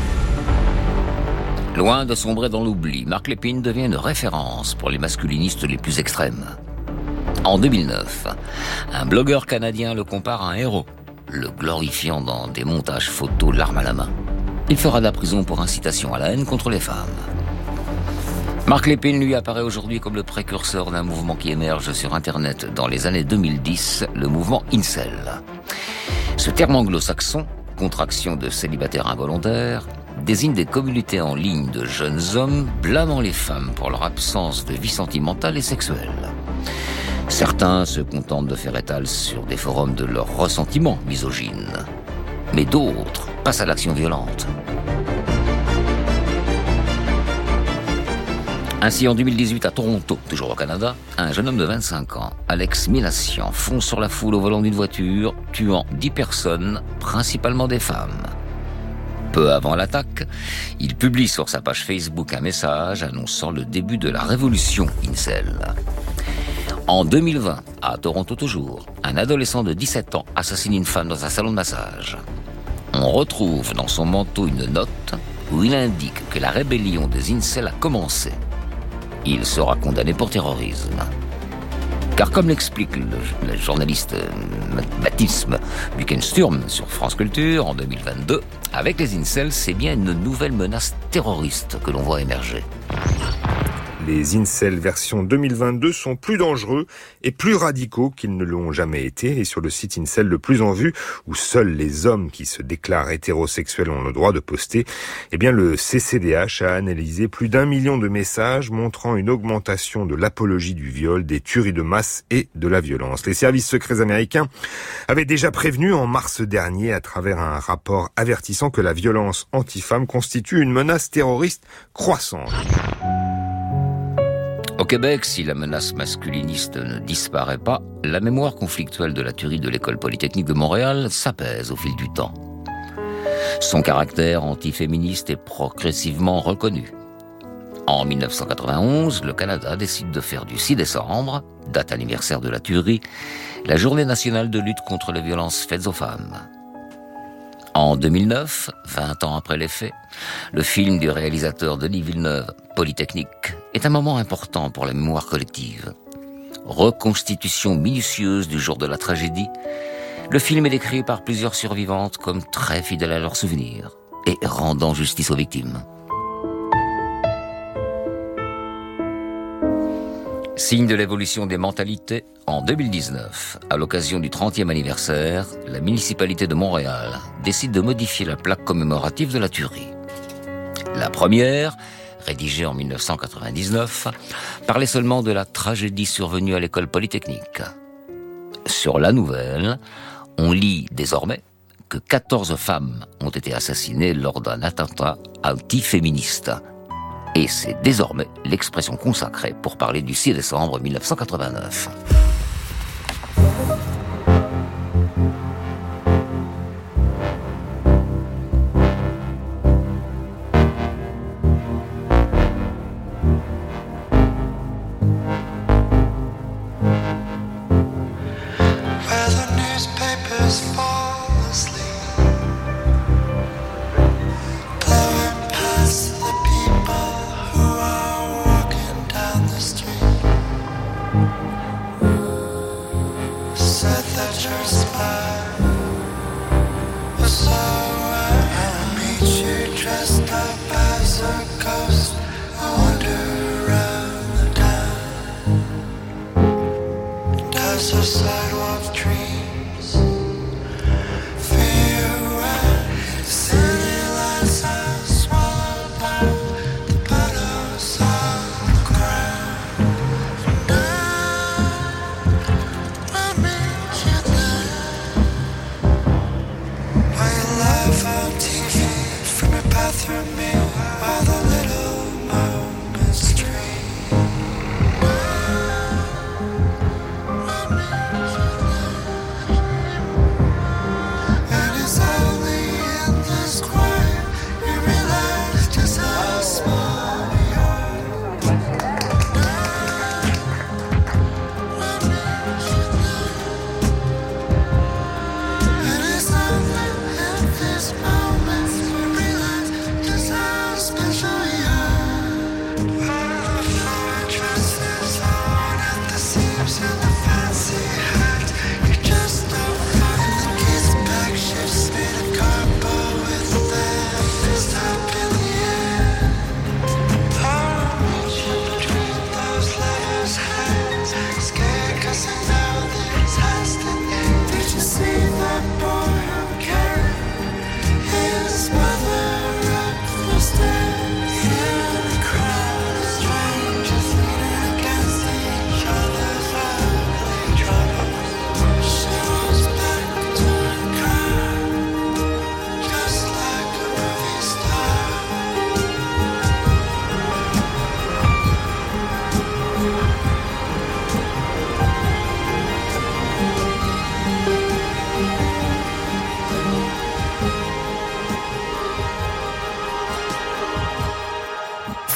Loin de sombrer dans l'oubli, Marc Lépine devient une référence pour les masculinistes les plus extrêmes. En 2009, un blogueur canadien le compare à un héros, le glorifiant dans des montages photos l'arme à la main. Il fera de la prison pour incitation à la haine contre les femmes. Marc Lépine lui apparaît aujourd'hui comme le précurseur d'un mouvement qui émerge sur Internet dans les années 2010, le mouvement Incel. Ce terme anglo-saxon, contraction de célibataire involontaire, désigne des communautés en ligne de jeunes hommes blâmant les femmes pour leur absence de vie sentimentale et sexuelle. Certains se contentent de faire étal sur des forums de leurs ressentiments misogynes, mais d'autres passent à l'action violente. Ainsi, en 2018, à Toronto, toujours au Canada, un jeune homme de 25 ans, Alex Minassian, fonce sur la foule au volant d'une voiture, tuant 10 personnes, principalement des femmes. Peu avant l'attaque, il publie sur sa page Facebook un message annonçant le début de la révolution incel. En 2020, à Toronto toujours, un adolescent de 17 ans assassine une femme dans un salon de massage. On retrouve dans son manteau une note où il indique que la rébellion des incels a commencé. Il sera condamné pour terrorisme. Car comme l'explique le journaliste Mathis Buchenstürm sur France Culture en 2022, avec les incels, c'est bien une nouvelle menace terroriste que l'on voit émerger. Les incels version 2022 sont plus dangereux et plus radicaux qu'ils ne l'ont jamais été. Et sur le site incel le plus en vue, où seuls les hommes qui se déclarent hétérosexuels ont le droit de poster, eh bien le CCDH a analysé plus d'1 million de messages montrant une augmentation de l'apologie du viol, des tueries de masse et de la violence. Les services secrets américains avaient déjà prévenu en mars dernier à travers un rapport avertissant que la violence anti-femme constitue une menace terroriste croissante. Au Québec, si la menace masculiniste ne disparaît pas, la mémoire conflictuelle de la tuerie de l'École polytechnique de Montréal s'apaise au fil du temps. Son caractère antiféministe est progressivement reconnu. En 1991, le Canada décide de faire du 6 décembre, date anniversaire de la tuerie, la journée nationale de lutte contre les violences faites aux femmes. En 2009, 20 ans après les faits, le film du réalisateur Denis Villeneuve, Polytechnique, est un moment important pour la mémoire collective. Reconstitution minutieuse du jour de la tragédie, le film est décrit par plusieurs survivantes comme très fidèles à leurs souvenirs et rendant justice aux victimes. Signe de l'évolution des mentalités, en 2019, à l'occasion du 30e anniversaire, la municipalité de Montréal décide de modifier la plaque commémorative de la tuerie. La première, rédigée en 1999, parlait seulement de la tragédie survenue à l'école polytechnique. Sur la nouvelle, on lit désormais que 14 femmes ont été assassinées lors d'un attentat antiféministe. Et c'est désormais l'expression consacrée pour parler du 6 décembre 1989.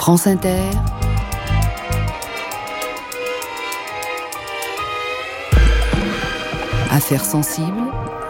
France Inter. Affaires sensibles.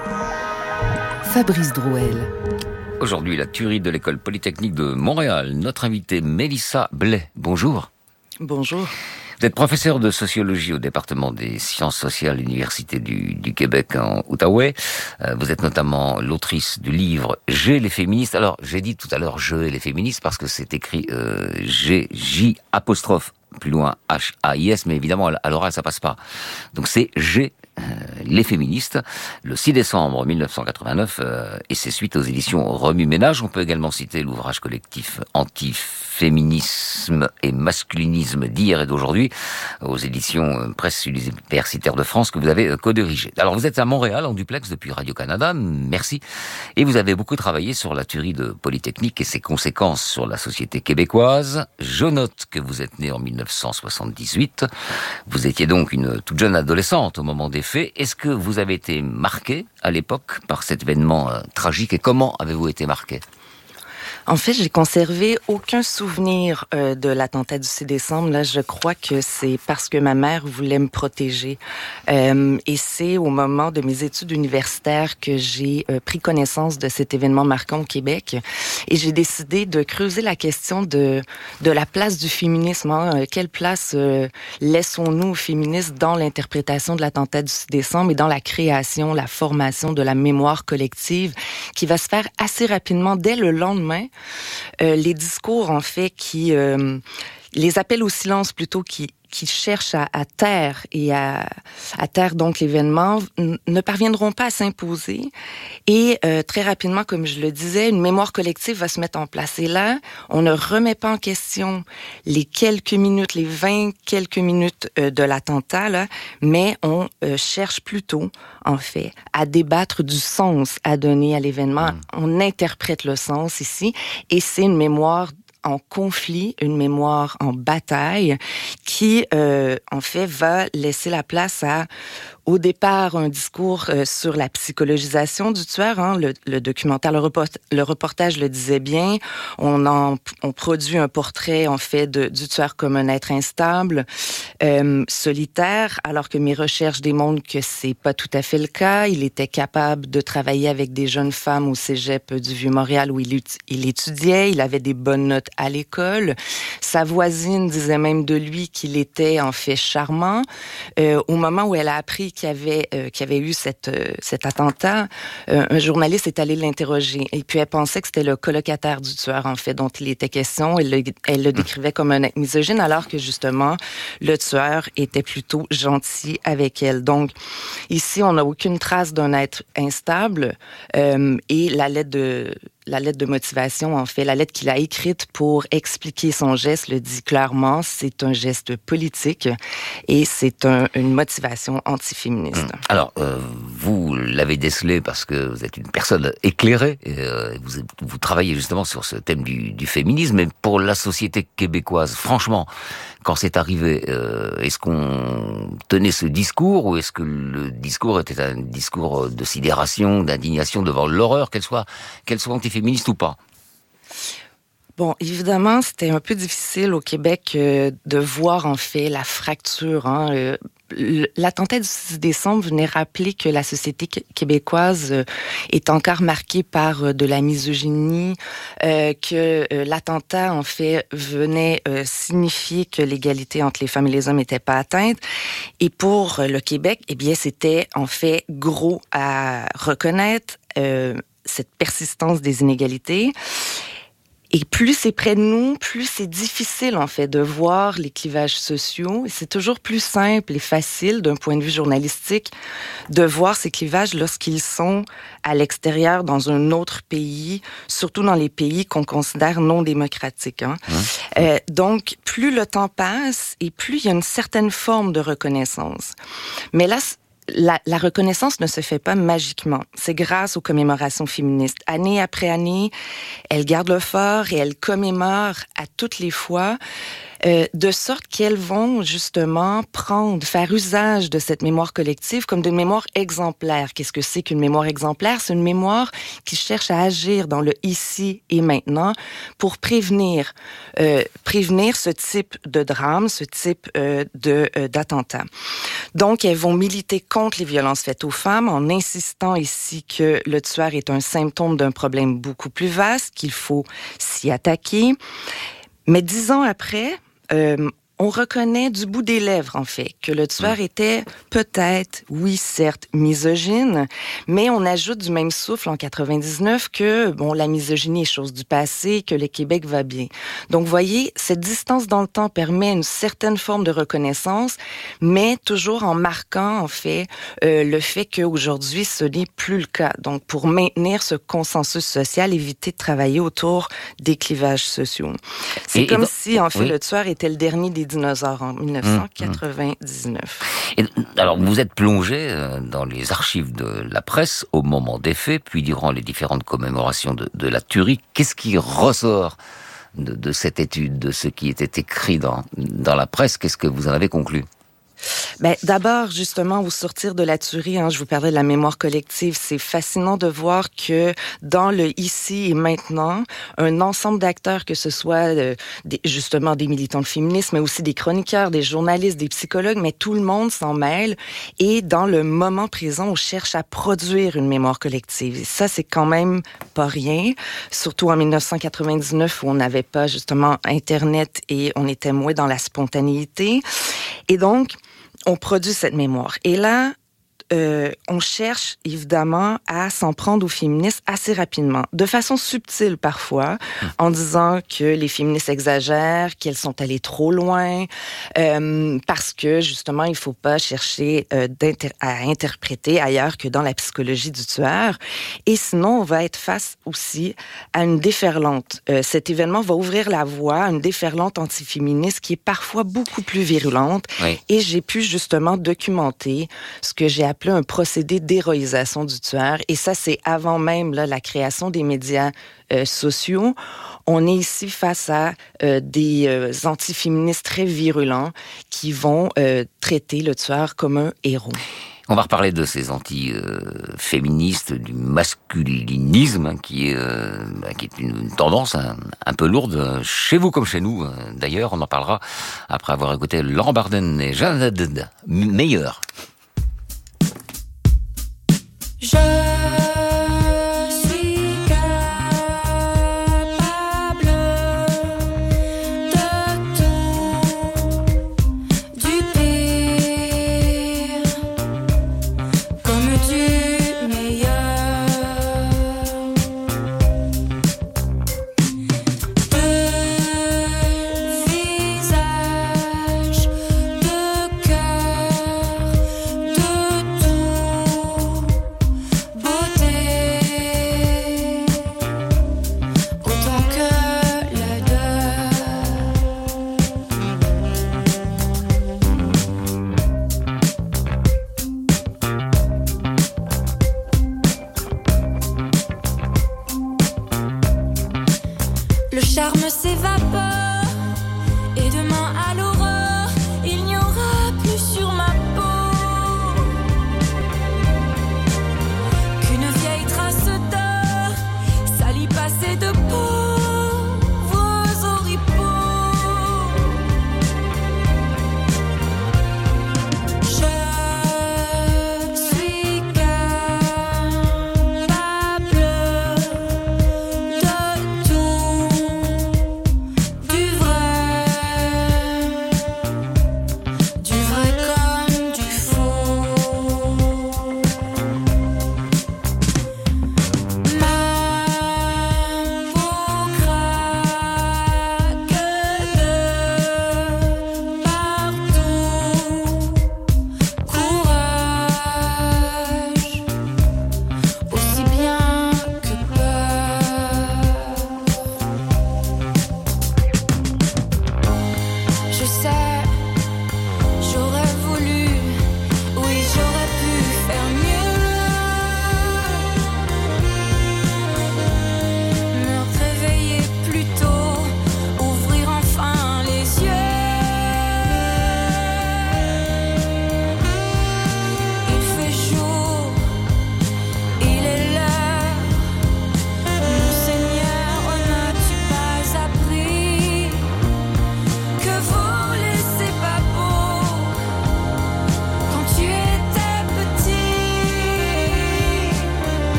Fabrice Drouel. Aujourd'hui, la tuerie de l'école polytechnique de Montréal. Notre invitée Mélissa Blais. Bonjour. Bonjour. Vous êtes professeur de sociologie au département des sciences sociales à l'Université du Québec en Outaouais. Vous êtes notamment l'autrice du livre « J'ai les féministes ». Alors, j'ai dit tout à l'heure « Je et les féministes » parce que c'est écrit G, J, apostrophe, plus loin H-A-I-S, mais évidemment, à l'oral, ça passe pas. Donc c'est G, les féministes, le 6 décembre 1989, et c'est suite aux éditions Remue-Ménage. On peut également citer l'ouvrage collectif Anti-féminisme et masculinisme d'hier et d'aujourd'hui, aux éditions Presse universitaire de France, que vous avez co-dirigé. Alors vous êtes à Montréal, en duplex, depuis Radio-Canada, merci, et vous avez beaucoup travaillé sur la tuerie de Polytechnique et ses conséquences sur la société québécoise. Je note que vous êtes né en 1978, vous étiez donc une toute jeune adolescente au moment des faits. Est-ce que vous avez été marqué à l'époque par cet événement tragique et comment avez-vous été marqué ? En fait, j'ai conservé aucun souvenir de l'attentat du 6 décembre. Là, je crois que c'est parce que ma mère voulait me protéger. Et c'est au moment de mes études universitaires que j'ai pris connaissance de cet événement marquant au Québec. Et j'ai décidé de creuser la question de la place du féminisme. Hein. Quelle place laissons-nous aux féministes dans l'interprétation de l'attentat du 6 décembre et dans la création, la formation de la mémoire collective qui va se faire assez rapidement dès le lendemain. Les discours, en fait, les appels au silence plutôt qui cherchent à taire et à taire donc l'événement ne parviendront pas à s'imposer. Et très rapidement, comme je le disais, une mémoire collective va se mettre en place. Et là, on ne remet pas en question les quelques minutes, les 20 quelques minutes de l'attentat, là, mais on cherche plutôt, en fait, à débattre du sens à donner à l'événement. On interprète le sens ici, et c'est une mémoire en conflit, une mémoire en bataille qui, en fait, va laisser la place au départ, un discours sur la psychologisation du tueur. Hein. Le documentaire, le reportage le disait bien. On produit un portrait, en fait, du tueur comme un être instable, solitaire, alors que mes recherches démontrent que c'est pas tout à fait le cas. Il était capable de travailler avec des jeunes femmes au cégep du Vieux-Montréal où il étudiait. Il avait des bonnes notes à l'école. Sa voisine disait même de lui qu'il était, en fait, charmant. Au moment où elle a appris qu'il y avait eu cet attentat, un journaliste est allé l'interroger. Et puis, elle pensait que c'était le colocataire du tueur, en fait, dont il était question. Elle le décrivait comme un être misogyne, alors que, justement, le tueur était plutôt gentil avec elle. Donc, ici, on n'a aucune trace d'un être instable. Et la lettre de motivation, en fait, la lettre qu'il a écrite pour expliquer son geste le dit clairement, c'est un geste politique et c'est une motivation antiféministe. Alors, vous l'avez décelé parce que vous êtes une personne éclairée, et, vous travaillez justement sur ce thème du féminisme, mais pour la société québécoise, franchement, quand c'est arrivé, est-ce qu'on tenait ce discours ou est-ce que le discours était un discours de sidération, d'indignation devant l'horreur, qu'elle soit antiféministe ou pas? Bon, évidemment, c'était un peu difficile au Québec de voir, en fait, la fracture. Hein. L'attentat du 6 décembre venait rappeler que la société québécoise est encore marquée par de la misogynie, que l'attentat, en fait, venait signifier que l'égalité entre les femmes et les hommes n'était pas atteinte. Et pour le Québec, eh bien, c'était, en fait, gros à reconnaître cette persistance des inégalités. Et plus c'est près de nous, plus c'est difficile, en fait, de voir les clivages sociaux. Et c'est toujours plus simple et facile, d'un point de vue journalistique, de voir ces clivages lorsqu'ils sont à l'extérieur, dans un autre pays, surtout dans les pays qu'on considère non démocratiques. Hein. Donc, plus le temps passe et plus il y a une certaine forme de reconnaissance. Mais là, la reconnaissance ne se fait pas magiquement. C'est grâce aux commémorations féministes. Année après année, elles gardent le fort et elles commémorent à toutes les fois de sorte qu'elles vont justement faire usage de cette mémoire collective comme d'une mémoire exemplaire. Qu'est-ce que c'est qu'une mémoire exemplaire? C'est une mémoire qui cherche à agir dans le ici et maintenant pour prévenir ce type de drame, ce type d'attentat. Donc, elles vont militer contre les violences faites aux femmes en insistant ici que le tueur est un symptôme d'un problème beaucoup plus vaste, qu'il faut s'y attaquer. Mais 10 ans après, on reconnaît du bout des lèvres, en fait, que le tueur était peut-être, oui, certes, misogyne, mais on ajoute du même souffle en 99 que, la misogynie est chose du passé, que le Québec va bien. Donc, vous voyez, cette distance dans le temps permet une certaine forme de reconnaissance, mais toujours en marquant, en fait, le fait qu'aujourd'hui, ce n'est plus le cas. Donc, pour maintenir ce consensus social, éviter de travailler autour des clivages sociaux. C'est comme si, en fait, le tueur était le dernier des dinosaures en 1999. Et alors, vous êtes plongé dans les archives de la presse au moment des faits, puis durant les différentes commémorations de la tuerie. Qu'est-ce qui ressort de cette étude, de ce qui était écrit dans la presse? Qu'est-ce que vous en avez conclu? D'abord, justement, au sortir de la tuerie, je vous parlais de la mémoire collective, c'est fascinant de voir que dans le ici et maintenant, un ensemble d'acteurs, que ce soit justement des militants de féminisme, mais aussi des chroniqueurs, des journalistes, des psychologues, mais tout le monde s'en mêle. Et dans le moment présent, on cherche à produire une mémoire collective. Et ça, c'est quand même pas rien, surtout en 1999 où on n'avait pas justement Internet et on était moins dans la spontanéité. Et donc, on produit cette mémoire. Et là, on cherche évidemment à s'en prendre aux féministes assez rapidement, de façon subtile parfois, en disant que les féministes exagèrent, qu'elles sont allées trop loin, parce que justement il faut pas chercher à interpréter ailleurs que dans la psychologie du tueur. Et sinon, on va être face aussi à une déferlante. Cet événement va ouvrir la voie à une déferlante antiféministe qui est parfois beaucoup plus virulente. Oui. Et j'ai pu justement documenter ce que j'ai appelé un procédé d'héroïsation du tueur. Et ça, c'est avant même la création des médias sociaux. On est ici face à des antiféministes très virulents qui vont traiter le tueur comme un héros. On va reparler de ces anti-féministes, du masculinisme, qui est une tendance un peu lourde, chez vous comme chez nous. D'ailleurs, on en parlera après avoir écouté Laurent Barden et Jeanne Meyer. Je suis capable de tout, du pire comme du meilleur. De visage, de cœur, de tout. Autant que le Le charme s'évapore et demain à l'aurore, il n'y aura plus sur ma peau qu'une vieille trace d'or, salie passée de pauvres oripeaux. Je suis capable de tout, du vrai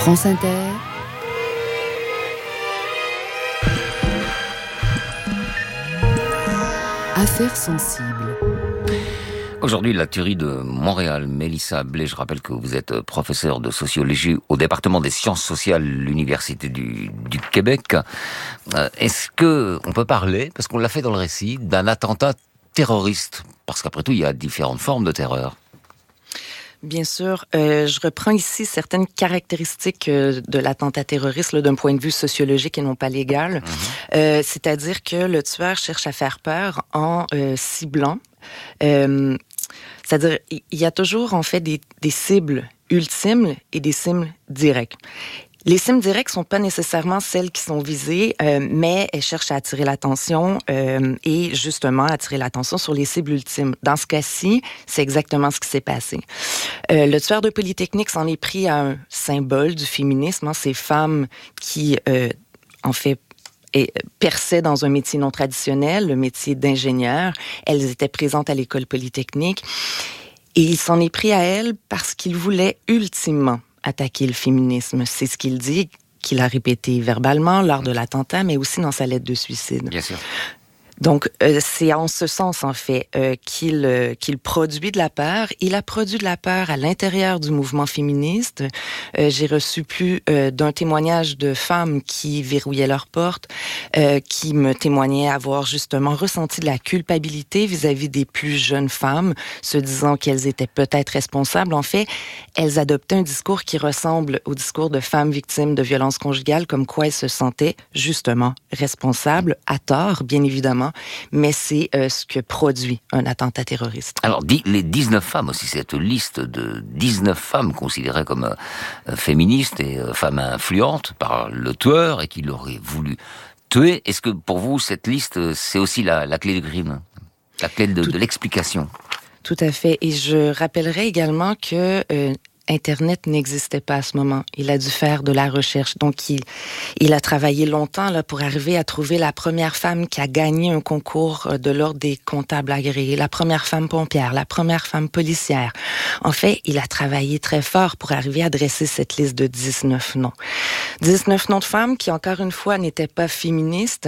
France Inter. Affaires sensibles. Aujourd'hui, la tuerie de Montréal. Mélissa Blais, je rappelle que vous êtes professeure de sociologie au département des sciences sociales, l'Université du Québec. Est-ce que on peut parler, parce qu'on l'a fait dans le récit, d'un attentat terroriste? Parce qu'après tout, il y a différentes formes de terreur. Bien sûr. Je reprends ici certaines caractéristiques de l'attentat terroriste d'un point de vue sociologique et non pas légal. C'est-à-dire que le tueur cherche à faire peur en ciblant. C'est-à-dire, il y a toujours en fait des cibles ultimes et des cibles directes. Les cibles directes sont pas nécessairement celles qui sont visées, mais elles cherchent à attirer l'attention et justement attirer l'attention sur les cibles ultimes. Dans ce cas-ci, c'est exactement ce qui s'est passé. Le tueur de Polytechnique s'en est pris à un symbole du féminisme, ces femmes qui, en fait, perçaient dans un métier non traditionnel, le métier d'ingénieur. Elles étaient présentes à l'école Polytechnique et il s'en est pris à elles parce qu'il voulait ultimement attaquer le féminisme. C'est ce qu'il dit, qu'il a répété verbalement lors de l'attentat, mais aussi dans sa lettre de suicide. Bien sûr. Donc, c'est en ce sens, en fait, qu'il produit de la peur. Il a produit de la peur à l'intérieur du mouvement féministe. J'ai reçu plus d'un témoignage de femmes qui verrouillaient leurs portes, qui me témoignaient avoir justement ressenti de la culpabilité vis-à-vis des plus jeunes femmes, se disant qu'elles étaient peut-être responsables. En fait, elles adoptaient un discours qui ressemble au discours de femmes victimes de violences conjugales, comme quoi elles se sentaient justement responsables, à tort, bien évidemment, mais c'est ce que produit un attentat terroriste. Alors, les 19 femmes aussi, cette liste de 19 femmes considérées comme féministes et femmes influentes par le tueur et qui l'auraient voulu tuer, est-ce que pour vous, cette liste, c'est aussi la clé du crime, la clé de l'explication? Tout à fait. Et je rappellerai également que Internet n'existait pas à ce moment. Il a dû faire de la recherche. Donc, il a travaillé longtemps là, pour arriver à trouver la première femme qui a gagné un concours de l'ordre des comptables agréés, la première femme pompière, la première femme policière. En fait, il a travaillé très fort pour arriver à dresser cette liste de 19 noms. 19 noms de femmes qui, encore une fois, n'étaient pas féministes,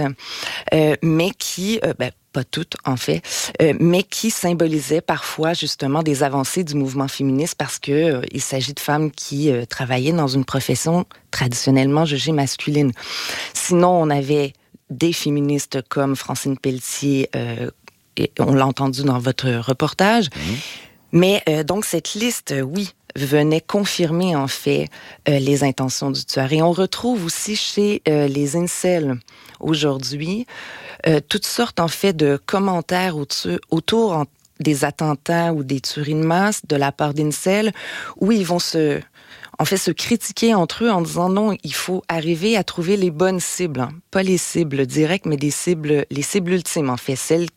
mais qui... pas toutes en fait, mais qui symbolisaient parfois justement des avancées du mouvement féministe parce que il s'agit de femmes qui travaillaient dans une profession traditionnellement jugée masculine. Sinon, on avait des féministes comme Francine Pelletier, et on l'a entendu dans votre reportage, mais donc cette liste, oui, venait confirmer en fait les intentions du tueur. Et on retrouve aussi chez les incels aujourd'hui toutes sortes en fait de commentaires autour des attentats ou des tueries de masse de la part d'incels où ils vont se critiquer entre eux en disant non, il faut arriver à trouver les bonnes cibles, hein. Pas les cibles directes, mais les cibles ultimes en fait, celles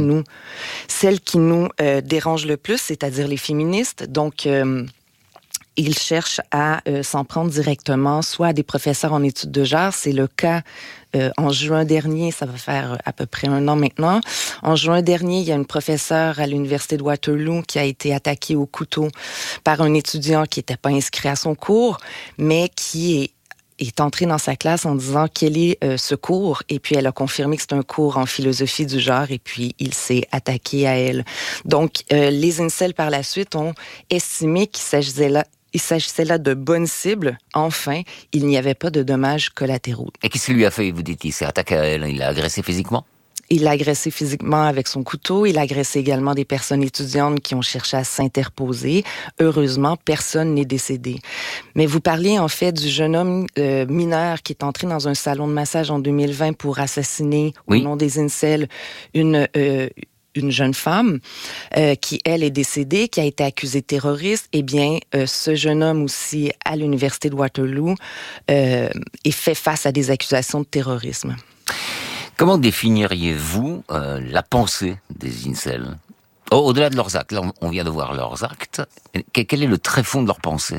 qui nous dérangent le plus, c'est-à-dire les féministes. Donc ils cherchent à s'en prendre directement, soit à des professeurs en études de genre. C'est le cas en juin dernier, ça va faire à peu près 1 an maintenant. En juin dernier, il y a une professeure à l'Université de Waterloo qui a été attaquée au couteau par un étudiant qui n'était pas inscrit à son cours, mais qui est entrée dans sa classe en disant quel est ce cours, et puis elle a confirmé que c'est un cours en philosophie du genre, et puis il s'est attaqué à elle. Donc, les incels par la suite ont estimé qu'il s'agissait là de bonnes cibles. Enfin, il n'y avait pas de dommages collatéraux. Et qu'est-ce qu'il lui a fait, vous dites? Il s'est attaqué à elle, il l'a agressé physiquement? Il l'a agressé physiquement avec son couteau. Il a agressé également des personnes étudiantes qui ont cherché à s'interposer. Heureusement, personne n'est décédé. Mais vous parliez en fait du jeune homme mineur qui est entré dans un salon de massage en 2020 pour assassiner, au nom des incels, une jeune femme qui, elle, est décédée, qui a été accusée de terroriste. Eh bien, ce jeune homme aussi, à l'Université de Waterloo, est fait face à des accusations de terrorisme. Comment définiriez-vous la pensée des incels? Au-delà de leurs actes, là, on vient de voir leurs actes. Quel est le tréfonds de leur pensée?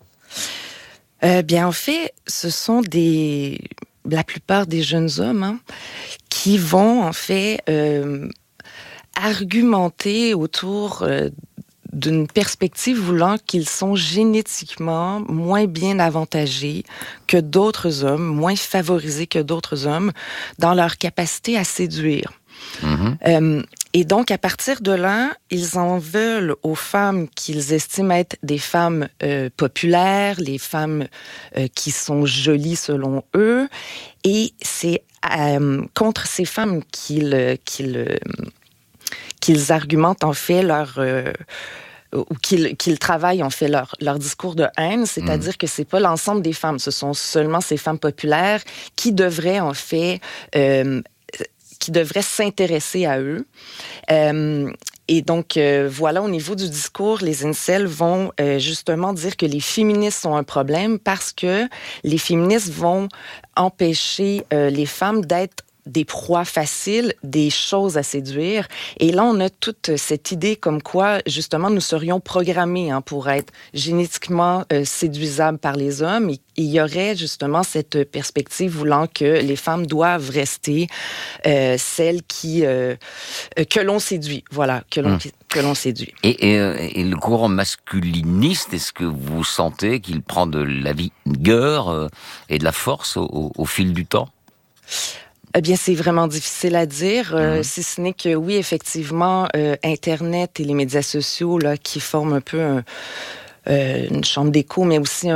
Bien, en fait, ce sont la plupart des jeunes hommes qui vont, en fait... argumenter autour d'une perspective voulant qu'ils sont génétiquement moins bien avantagés que d'autres hommes, moins favorisés que d'autres hommes dans leur capacité à séduire. Et donc, à partir de là, ils en veulent aux femmes qu'ils estiment être des femmes populaires, les femmes qui sont jolies selon eux, et c'est contre ces femmes qu'ils argumentent en fait ou qu'ils travaillent en fait leur discours de haine, c'est-à-dire que c'est pas l'ensemble des femmes, ce sont seulement ces femmes populaires qui devraient en fait qui devraient s'intéresser à eux. Et donc, voilà, au niveau du discours, les incels vont justement dire que les féministes sont un problème parce que les féministes vont empêcher les femmes d'être des proies faciles, des choses à séduire. Et là, on a toute cette idée comme quoi, justement, nous serions programmés pour être génétiquement séduisables par les hommes. Et il y aurait justement cette perspective voulant que les femmes doivent rester celles que l'on séduit. Voilà, que l'on séduit. Et le courant masculiniste, est-ce que vous sentez qu'il prend de la vigueur et de la force au fil du temps? Eh bien, c'est vraiment difficile à dire, si ce n'est que oui, effectivement, Internet et les médias sociaux là, qui forment un peu une chambre d'écho, mais aussi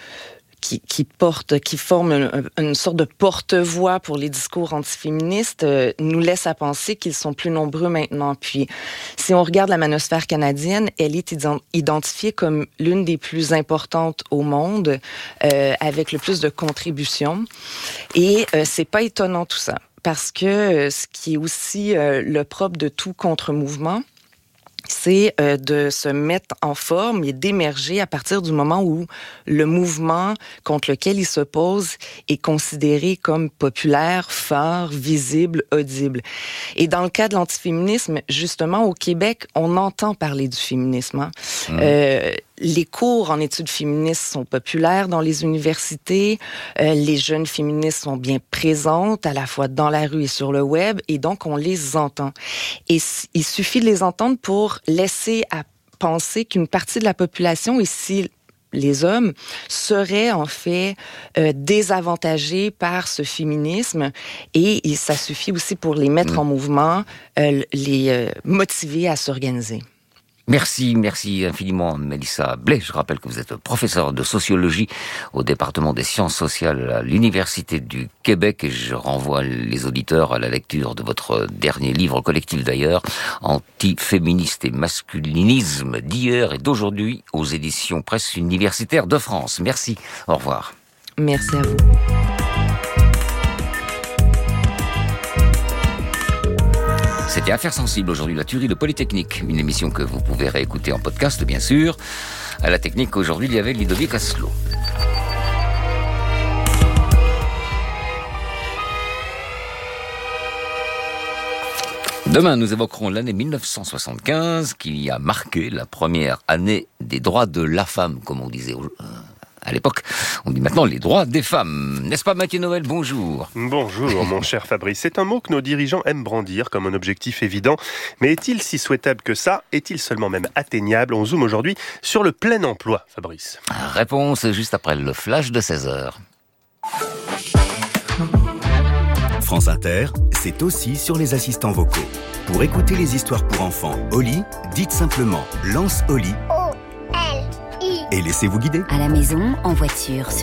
qui forment une sorte de porte-voix pour les discours antiféministes, nous laissent à penser qu'ils sont plus nombreux maintenant. Puis, si on regarde la manosphère canadienne, elle est identifiée comme l'une des plus importantes au monde, avec le plus de contributions. Et c'est pas étonnant tout ça, parce que ce qui est aussi le propre de tout contre-mouvement, c'est de se mettre en forme et d'émerger à partir du moment où le mouvement contre lequel il s'oppose est considéré comme populaire, fort, visible, audible. Et dans le cas de l'antiféminisme, justement, au Québec, on entend parler du féminisme. Les cours en études féministes sont populaires dans les universités. Les jeunes féministes sont bien présentes, à la fois dans la rue et sur le web, et donc on les entend. Et il suffit de les entendre pour laisser à penser qu'une partie de la population, ici les hommes, seraient en fait désavantagés par ce féminisme, et ça suffit aussi pour les mettre en mouvement, les motiver à s'organiser. Merci infiniment, Mélissa Blais. Je rappelle que vous êtes professeure de sociologie au département des sciences sociales à l'Université du Québec, et je renvoie les auditeurs à la lecture de votre dernier livre collectif d'ailleurs, Antiféministe et masculinisme, d'hier et d'aujourd'hui, aux éditions Presse universitaire de France. Merci, au revoir. Merci à vous. C'était Affaires sensibles aujourd'hui, la tuerie de Polytechnique, une émission que vous pouvez réécouter en podcast, bien sûr. À la technique, aujourd'hui, il y avait Ludovic Asselot. Demain, nous évoquerons l'année 1975, qui a marqué la première année des droits de la femme, comme on disait à l'époque. On dit maintenant les droits des femmes. N'est-ce pas, Mathieu Noël? Bonjour. Bonjour, mon cher Fabrice. C'est un mot que nos dirigeants aiment brandir comme un objectif évident. Mais est-il si souhaitable que ça? Est-il seulement même atteignable? On zoome aujourd'hui sur le plein emploi, Fabrice. Réponse juste après le flash de 16h. France Inter, c'est aussi sur les assistants vocaux. Pour écouter les histoires pour enfants Oli, dites simplement « Lance Oli » et laissez-vous guider. À la maison, en voiture, sur